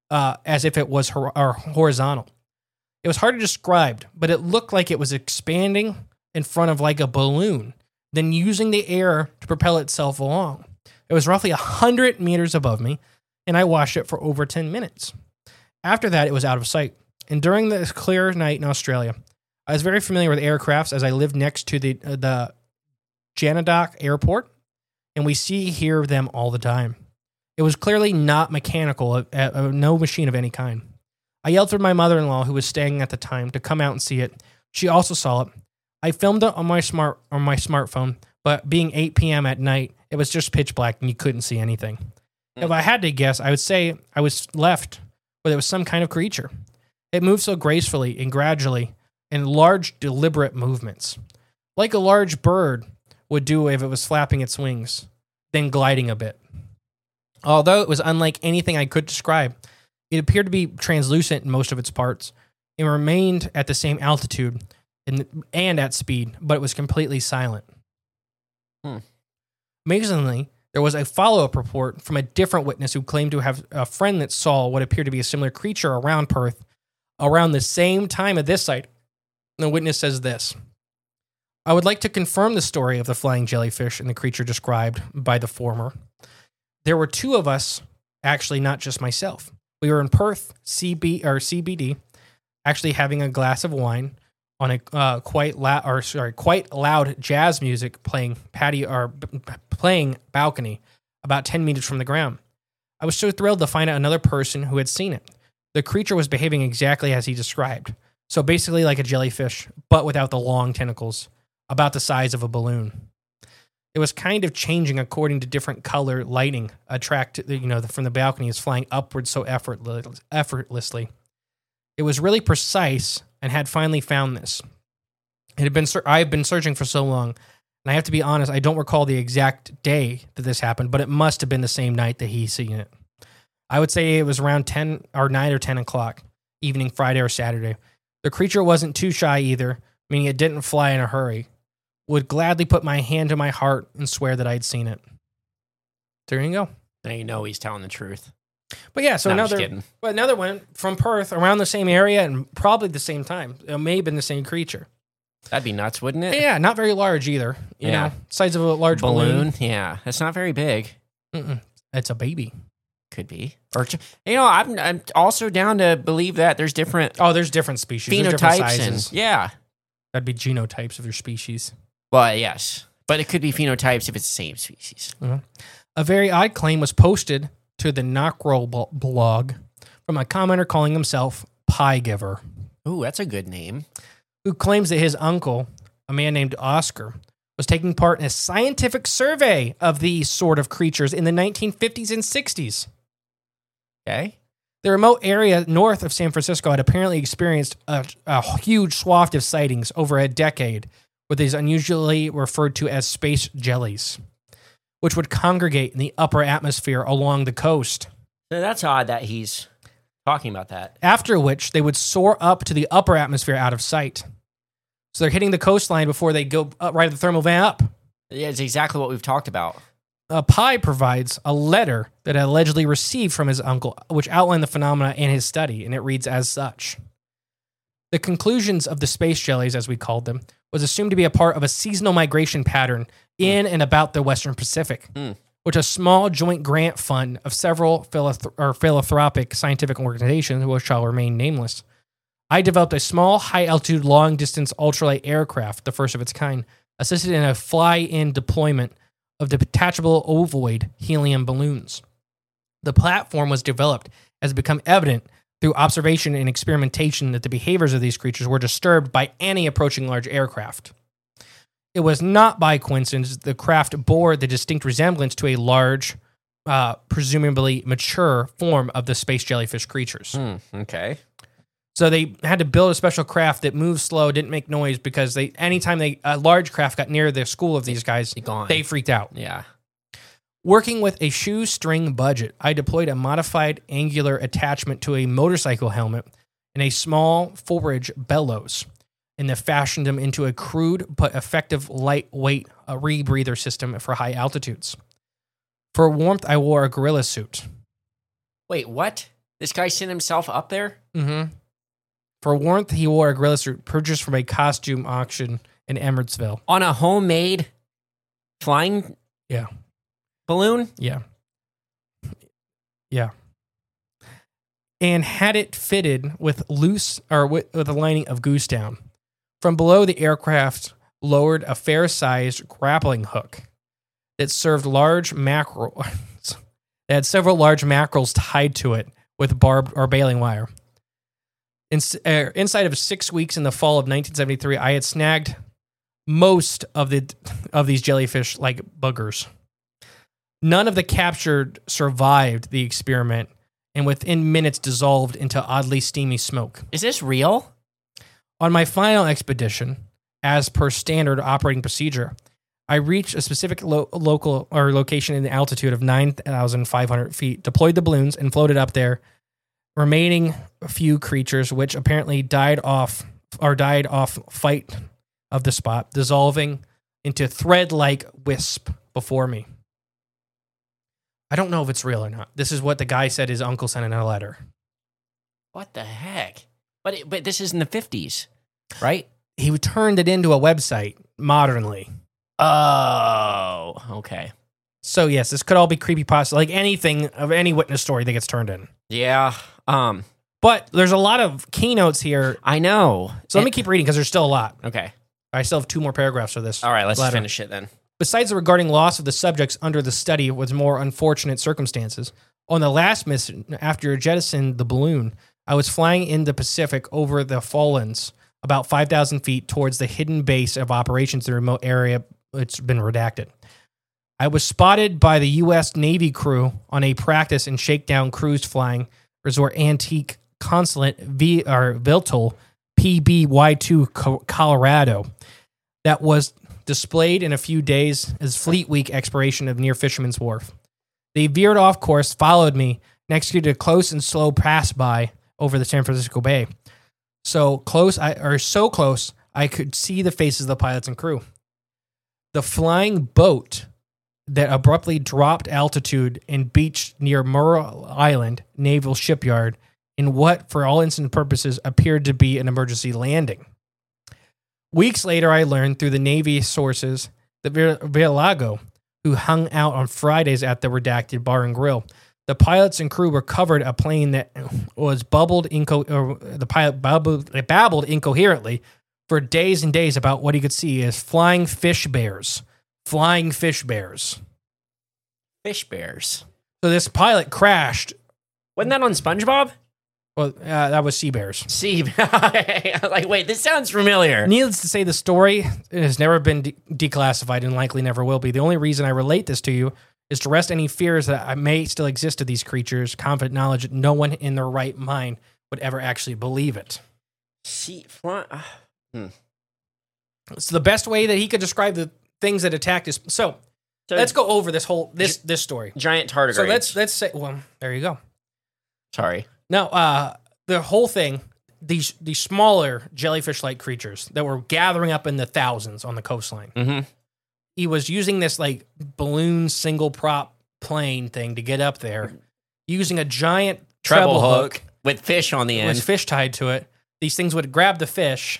as if it was horizontal. It was hard to describe, but it looked like it was expanding in front of like a balloon, then using the air to propel itself along. It was roughly 100 meters above me, and I watched it for over 10 minutes. After that, it was out of sight. And during this clear night in Australia, I was very familiar with aircrafts as I lived next to the Janadoc Airport, and we hear them all the time. It was clearly not mechanical, no machine of any kind. I yelled for my mother-in-law, who was staying at the time, to come out and see it. She also saw it. I filmed it on my smartphone, but being 8 p.m. at night, it was just pitch black and you couldn't see anything. If I had to guess, I would say I was left where there was some kind of creature. It moved so gracefully and gradually in large, deliberate movements, like a large bird would do if it was flapping its wings, then gliding a bit. Although it was unlike anything I could describe, it appeared to be translucent in most of its parts and remained at the same altitude and at speed, but it was completely silent. Amazingly, there was a follow-up report from a different witness who claimed to have a friend that saw what appeared to be a similar creature around Perth around the same time at this site. The witness says this: I would like to confirm the story of the flying jellyfish and the creature described by the former. There were two of us, actually not just myself. We were in Perth, CBD, actually having a glass of wine on a quite loud jazz music playing balcony about 10 meters from the ground. I was so thrilled to find out another person who had seen it. The creature was behaving exactly as he described. So basically like a jellyfish, but without the long tentacles, about the size of a balloon. It was kind of changing according to different color lighting from the balcony is flying upwards so effortlessly. It was really precise and had finally found this. I have been searching for so long, and I have to be honest, I don't recall the exact day that this happened, but it must have been the same night that he seen it. I would say it was around 9 or 10 o'clock, evening Friday or Saturday. The creature wasn't too shy either, meaning it didn't fly in a hurry. Would gladly put my hand to my heart and swear that I'd seen it. There you go. Now you know he's telling the truth. But yeah, so No, another one from Perth around the same area and probably the same time. It may have been the same creature. That'd be nuts, wouldn't it? Yeah, not very large either. You know, size of a large balloon. Yeah, that's not very big. It's a baby. Could be. Or I'm also down to believe that there's different. Oh, there's different species, phenotypes, there's different sizes. Yeah, that'd be genotypes of your species. Well, yes, but it could be phenotypes if it's the same species. Mm-hmm. A very odd claim was posted to the Knockroll blog from a commenter calling himself Pie Giver. Ooh, that's a good name. Who claims that his uncle, a man named Oscar, was taking part in a scientific survey of these sort of creatures in the 1950s and 60s. Okay. The remote area north of San Francisco had apparently experienced a huge swath of sightings over a decade with these unusually referred to as space jellies, which would congregate in the upper atmosphere along the coast. So that's odd that he's talking about that. After which, they would soar up to the upper atmosphere out of sight. So they're hitting the coastline before they go right at the thermal van up. Yeah, it's exactly what we've talked about. Pye provides a letter that allegedly received from his uncle, which outlined the phenomena in his study, and it reads as such. The conclusions of the space jellies, as we called them, was assumed to be a part of a seasonal migration pattern in and about the Western Pacific, which a small joint grant fund of several philanthropic scientific organizations, which shall remain nameless. I developed a small, high-altitude, long-distance ultralight aircraft, the first of its kind, assisted in a fly-in deployment of the detachable ovoid helium balloons. The platform was developed as it became evident through observation and experimentation that the behaviors of these creatures were disturbed by any approaching large aircraft. It was not by coincidence the craft bore the distinct resemblance to a large, presumably mature form of the space jellyfish creatures. Okay. So they had to build a special craft that moved slow, didn't make noise, because anytime a large craft got near the school of these guys, they freaked out. Yeah. Working with a shoestring budget, I deployed a modified angular attachment to a motorcycle helmet and a small forage bellows, and then fashioned them into a crude but effective lightweight rebreather system for high altitudes. For warmth, I wore a gorilla suit. Wait, what? This guy sent himself up there? Mm-hmm. For warmth, he wore a gorilla suit purchased from a costume auction in Emmetsville. On a homemade flying balloon? Yeah. Yeah. And had it fitted with a lining of goose down. From below, the aircraft lowered a fair-sized grappling hook that served large mackerel It had several large mackerels tied to it with barbed or baling wire. Inside of 6 weeks in the fall of 1973, I had snagged most of these jellyfish like boogers. None of the captured survived the experiment, and within minutes dissolved into oddly steamy smoke. Is this real? On my final expedition, as per standard operating procedure, I reached a specific local or location in the altitude of 9,500 feet, deployed the balloons, and floated up there. Remaining a few creatures, which apparently died off fight of the spot, dissolving into thread-like wisp before me. I don't know if it's real or not. This is what the guy said his uncle sent in a letter. What the heck? But this is in the 50s, right? He turned it into a website modernly. Oh, okay. So yes, this could all be creepypasta, like anything of any witness story that gets turned in. Yeah. But there's a lot of keynotes here. I know. So let me keep reading because there's still a lot. Okay. I still have 2 more paragraphs for this. All right, let's letter. finish it then. Besides the regarding loss of the subjects under the study with more unfortunate circumstances, on the last mission, after jettisoning the balloon, I was flying in the Pacific over the Fallens, about 5,000 feet towards the hidden base of operations in the remote area. It's been redacted. I was spotted by the U.S. Navy crew on a practice and shakedown cruise flying resort antique consulate Viltel PBY2 Colorado that was displayed in a few days as Fleet Week exploration of near Fisherman's Wharf. They veered off course, followed me, and executed a close and slow pass-by over the San Francisco Bay. So close, I could see the faces of the pilots and crew. The flying boat that abruptly dropped altitude and beached near Murrell Island Naval Shipyard in what, for all intents and purposes, appeared to be an emergency landing. Weeks later, I learned through the Navy sources that Villago, who hung out on Fridays at the redacted bar and grill, the pilots and crew recovered a plane that was babbled incoherently for days and days about what he could see as flying fish bears. Flying fish bears. Fish bears. So this pilot crashed. Wasn't that on SpongeBob? Well, that was sea bears. Like, wait, this sounds familiar. Needless to say, the story has never been declassified and likely never will be. The only reason I relate this to you is to rest any fears that I may still exist to these creatures, confident knowledge that no one in their right mind would ever actually believe it. So the best way that he could describe the things that attacked is... So let's go over this whole this story. Giant tardigrades. So let's say... Well, there you go. Sorry. Now, the whole thing, these smaller jellyfish-like creatures that were gathering up in the thousands on the coastline. Mm-hmm. He was using this like balloon single prop plane thing to get up there, using a giant treble hook with fish on the end. With fish tied to it. These things would grab the fish,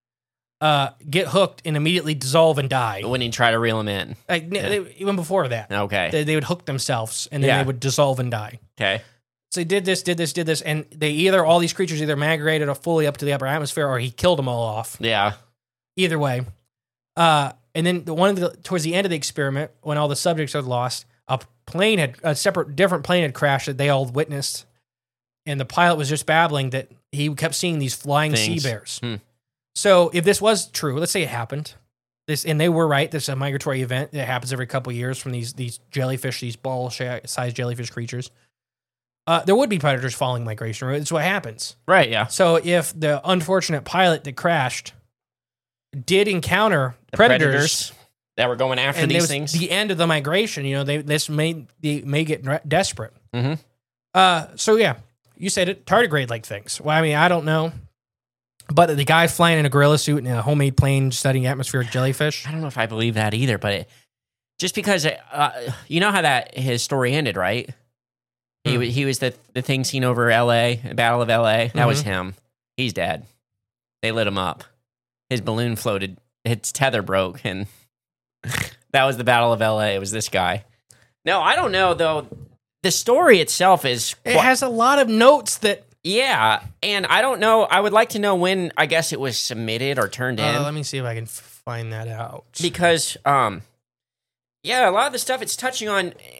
get hooked, and immediately dissolve and die. When he tried to reel them in. Even before that. Okay. They would hook themselves, and then they would dissolve and die. Okay. So he did this, and all these creatures either migrated fully up to the upper atmosphere, or he killed them all off. Yeah. Either way. And then towards the end of the experiment, when all the subjects had lost, a different plane had crashed that they all witnessed, and the pilot was just babbling that he kept seeing these flying sea bears. So if this was true, let's say it happened, and they were right, this is a migratory event that happens every couple of years from these jellyfish, these ball-sized jellyfish creatures. There would be predators following migration. It's what happens. Right, yeah. So if the unfortunate pilot that crashed did encounter predators that were going after these things, the end of the migration, they may get desperate. Mm-hmm. So yeah, you said it, tardigrade-like things. Well, I mean, I don't know, but the guy flying in a gorilla suit in a homemade plane studying atmospheric jellyfish. I don't know if I believe that either, but just because you know how his story ended, right? He was the thing seen over L.A., Battle of L.A. That was him. He's dead. They lit him up. His balloon floated. Its tether broke, and that was the Battle of L.A. It was this guy. No, I don't know, though. The story itself is... It has a lot of notes that... Yeah, and I don't know. I would like to know when, I guess, it was submitted or turned in. Let me see if I can find that out. Because, a lot of the stuff it's touching on...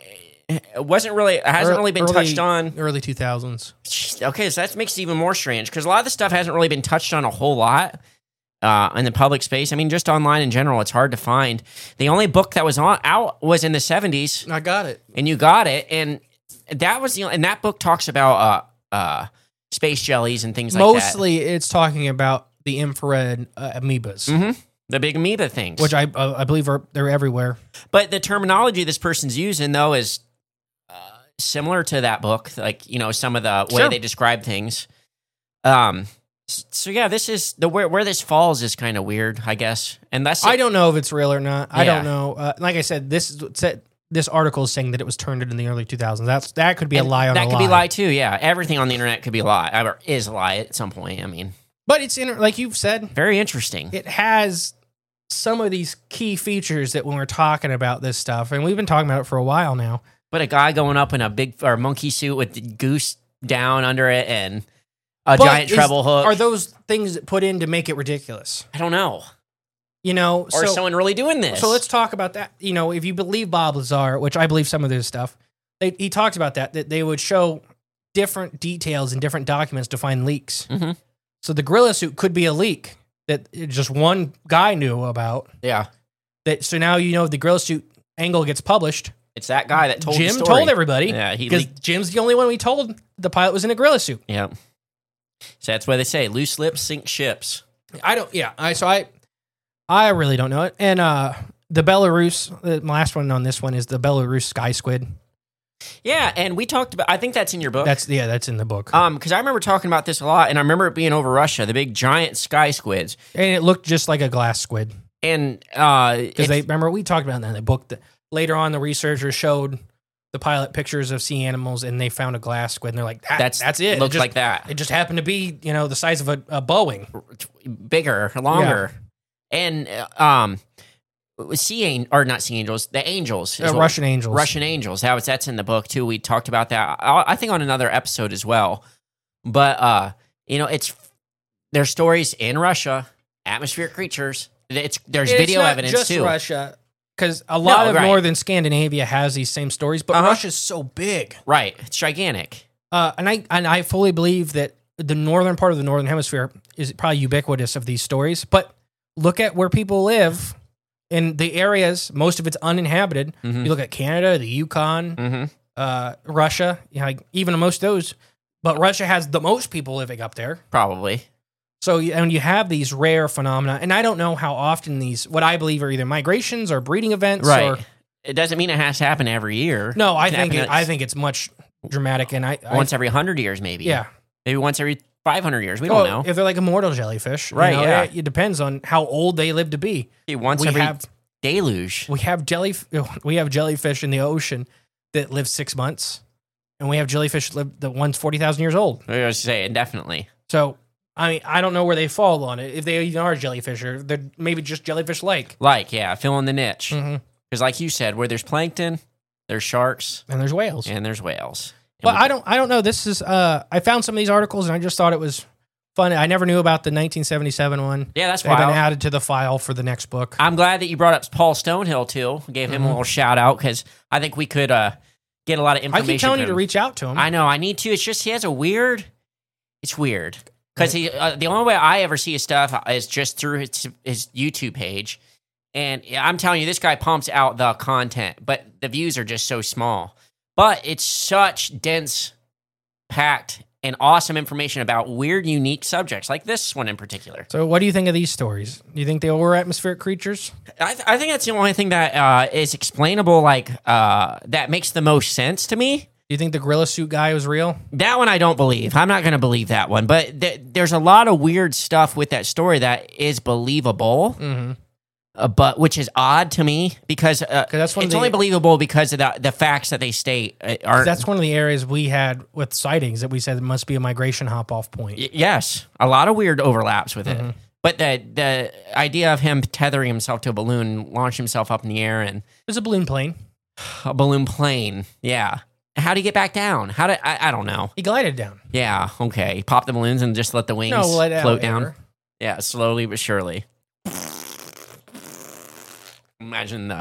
it hasn't really been touched on. Early 2000s. Okay, so that makes it even more strange because a lot of the stuff hasn't really been touched on a whole lot in the public space. I mean, just online in general, it's hard to find. The only book that was out was in the 70s. I got it. And you got it. And that was and that book talks about space jellies and things like that. Mostly it's talking about the infrared amoebas. Mm-hmm. The big amoeba things. Which I believe they're everywhere. But the terminology this person's using, though, is similar to that book. Like, you know, some of the way they describe things. So, yeah, this is where this falls is kind of weird, I guess. I don't know if it's real or not. I don't know. Like I said, this article is saying that it was turned in the early 2000s. That could be a lie on a lie. That could be a lie, too, yeah. Everything on the internet could be a lie, or is a lie at some point, I mean. But it's, like you've said. Very interesting. It has some of these key features that when we're talking about this stuff, and we've been talking about it for a while now. But a guy going up in a big monkey suit with the goose down under it and a giant treble hook. Are those things put in to make it ridiculous? I don't know. You know, or is someone really doing this? So let's talk about that. You know, if you believe Bob Lazar, which I believe some of this stuff, he talks about that they would show different details in different documents to find leaks. Mm-hmm. So the gorilla suit could be a leak that just one guy knew about. Yeah. So now you know if the gorilla suit angle gets published. It's that guy that told Jim the story. told everybody. Yeah, because Jim's the only one we told the pilot was in a gorilla suit. Yeah. So that's why they say loose lips sink ships. I really don't know it. And the Belarus, the last one on this one is the Belarus sky squid. Yeah, and we talked about. I think that's in your book. That's in the book. Because I remember talking about this a lot, and I remember it being over Russia, the big giant sky squids, and it looked just like a glass squid. And because they remember we talked about that in the book. That later on, the researchers showed the pilot pictures of sea animals, and they found a glass squid, and they're like, "That's it. Looked like that. It just happened to be, the size of a Boeing, bigger, longer, and not sea angels, the angels, Russian angels. Russian angels. That's in the book too. We talked about that. I think on another episode as well. But there's stories in Russia, atmospheric creatures. There's video evidence just too. Russia, because a lot of northern Scandinavia has these same stories, but Russia's so big, right? It's gigantic. And I fully believe that the northern part of the northern hemisphere is probably ubiquitous of these stories. But look at where people live. In the areas, most of it's uninhabited. Mm-hmm. You look at Canada, the Yukon, Russia, even most of those. But Russia has the most people living up there. Probably. So, and you have these rare phenomena. And I don't know how often what I believe are either migrations or breeding events. Right. Or, it doesn't mean it has to happen every year. No, I think it's much dramatic. And once every 100 years, maybe. Yeah. Maybe once every 500 years. We don't know. If they're like immortal jellyfish. Right, it depends on how old they live to be. Deluge. We have jellyfish in the ocean that live 6 months. And we have jellyfish that one's 40,000 years old. I was saying, definitely. So, I mean, I don't know where they fall on it. If they even are jellyfish, or they're maybe just jellyfish-like. Fill in the niche. Because like you said, where there's plankton, there's sharks. And there's whales. But I don't know. This is I found some of these articles and I just thought it was fun. I never knew about the 1977 one. Yeah, that's wild. They've been added to the file for the next book. I'm glad that you brought up Paul Stonehill too. Gave him a little shout out because I think we could get a lot of information. I keep telling you to reach out to him. I know. I need to. It's just he has a weird. It's weird because he the only way I ever see his stuff is just through his YouTube page, and I'm telling you, this guy pumps out the content, but the views are just so small. But it's such dense, packed, and awesome information about weird, unique subjects, like this one in particular. So what do you think of these stories? Do you think they were atmospheric creatures? I think that's the only thing that is explainable, that makes the most sense to me. Do you think the gorilla suit guy was real? That one I don't believe. I'm not going to believe that one. But there's a lot of weird stuff with that story that is believable. Mm-hmm. But which is odd to me because it's only believable because of the facts that they state are. That's one of the areas we had with sightings that we said it must be a migration hop-off point. Yes, a lot of weird overlaps with it. But the idea of him tethering himself to a balloon, launch himself up in the air, and it was a balloon plane. A balloon plane, yeah. How did he get back down? I don't know. He glided down. Yeah, okay. He popped the balloons and just let the wings float down. Yeah, slowly but surely. Imagine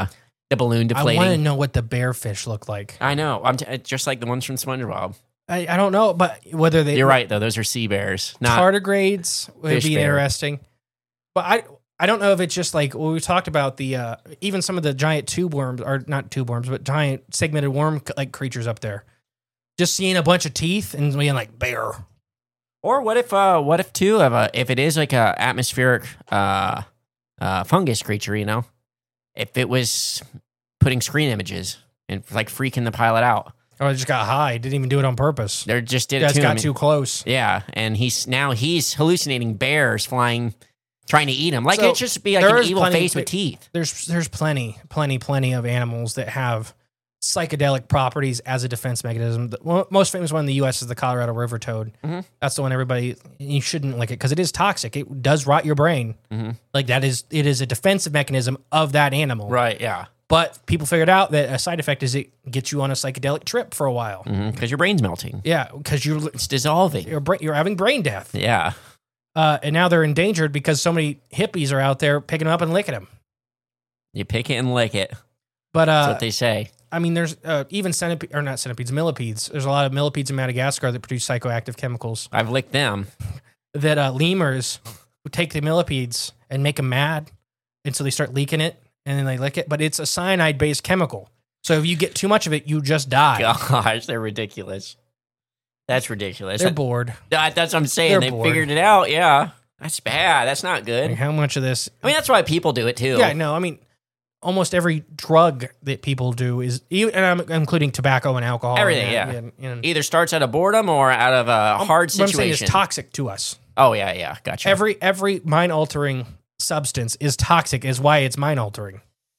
The balloon deflating. I want to know what the bear fish look like. I know. Just like the ones from SpongeBob. I don't know, but whether they... You're right, though. Those are sea bears. Not tardigrades would be bear. interesting. But I don't know if it's just like, well, we talked about the, even some of the giant tube worms, or not tube worms, but giant segmented worm like creatures up there. Just seeing a bunch of teeth and being like, bear. Or what if too, if it is like a atmospheric fungus creature, you know? If it was putting screen images and like freaking the pilot out. Or it just got high. Didn't even do it on purpose. They just did it to him. got too close. Yeah, and he's hallucinating bears flying, trying to eat him. Like, So, it just be like an evil face with teeth. There's plenty of animals that have psychedelic properties as a defense mechanism. The most famous one in the U.S. is the Colorado river toad. Mm-hmm. That's the one you shouldn't like it because it is toxic. It does rot your brain. Mm-hmm. Like it is a defensive mechanism of that animal. Right, yeah. But people figured out that a side effect is it gets you on a psychedelic trip for a while. Because your brain's melting. Yeah, because it's dissolving. You're having brain death. Yeah. And now they're endangered because so many hippies are out there picking them up and licking them. You pick it and lick it. But that's what they say. I mean, there's even millipedes. There's a lot of millipedes in Madagascar that produce psychoactive chemicals. I've licked them. That lemurs would take the millipedes and make them mad, and so they start leaking it, and then they lick it. But it's a cyanide-based chemical. So if you get too much of it, you just die. Gosh, they're ridiculous. That's ridiculous. They're bored. That's what I'm saying. They figured it out. Yeah. That's bad. That's not good. Like how much of this? I mean, that's why people do it too. Yeah, no, I mean, almost every drug that people do is, and I'm including tobacco and alcohol. Everything, either starts out of boredom or out of a hard situation. What I'm saying is toxic to us. Oh, yeah, gotcha. Every mind-altering substance is toxic, is why it's mind-altering.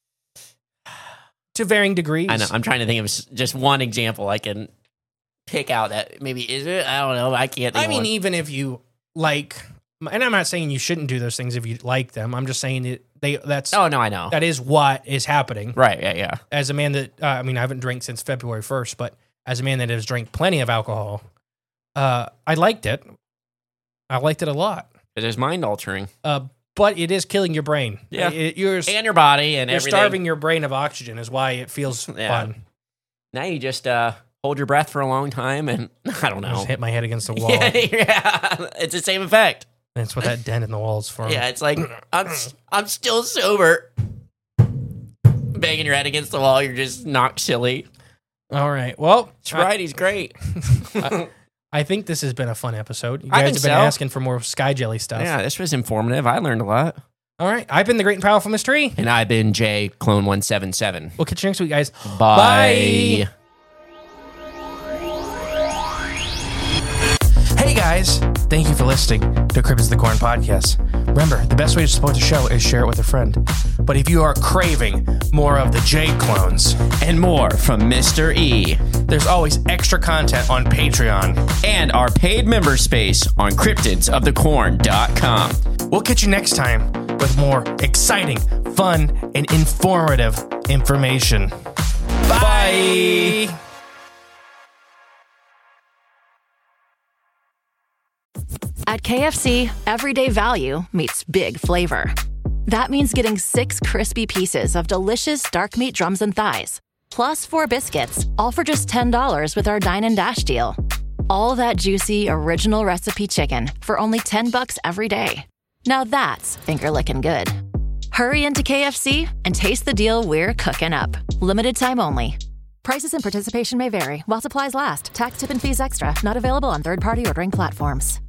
To varying degrees. I know. I'm trying to think of just one example I can pick out that maybe is it. I don't know. I can't think I mean, even if you like, and I'm not saying you shouldn't do those things if you like them. I'm just saying that's. Oh, no, I know. That is what is happening. Right, yeah. As a man that, I haven't drank since February 1st, but as a man that has drank plenty of alcohol, I liked it. I liked it a lot. It is mind-altering. But it is killing your brain. Yeah. And your body and everything. You're starving your brain of oxygen is why it feels fun. Now you just hold your breath for a long time and, I don't know. Just hit my head against the wall. Yeah, it's the same effect. That's what that dent in the wall is for. Yeah, it's like, I'm still sober. Banging your head against the wall, you're just knocked silly. All right, well. That's right, he's great. I think this has been a fun episode. You guys have been asking for more Sky Jelly stuff. Yeah, this was informative. I learned a lot. All right, I've been the Great and Powerful Mystery. And I've been Jay Clone 177. We'll catch you next week, guys. Bye. Hey guys, thank you for listening to Cryptids the Corn podcast. Remember, the best way to support the show is share it with a friend. But if you are craving more of the J clones and more from Mr. E, there's always extra content on Patreon and our paid member space on cryptidsofthecorn.com. We'll catch you next time with more exciting, fun, and informative information. Bye. At KFC, everyday value meets big flavor. That means getting 6 crispy pieces of delicious dark meat drums and thighs, plus 4 biscuits, all for just $10 with our Dine and Dash deal. All that juicy, original recipe chicken for only $10 every day. Now that's finger-licking good. Hurry into KFC and taste the deal we're cooking up. Limited time only. Prices and participation may vary while supplies last. Tax, tip, and fees extra. Not available on third-party ordering platforms.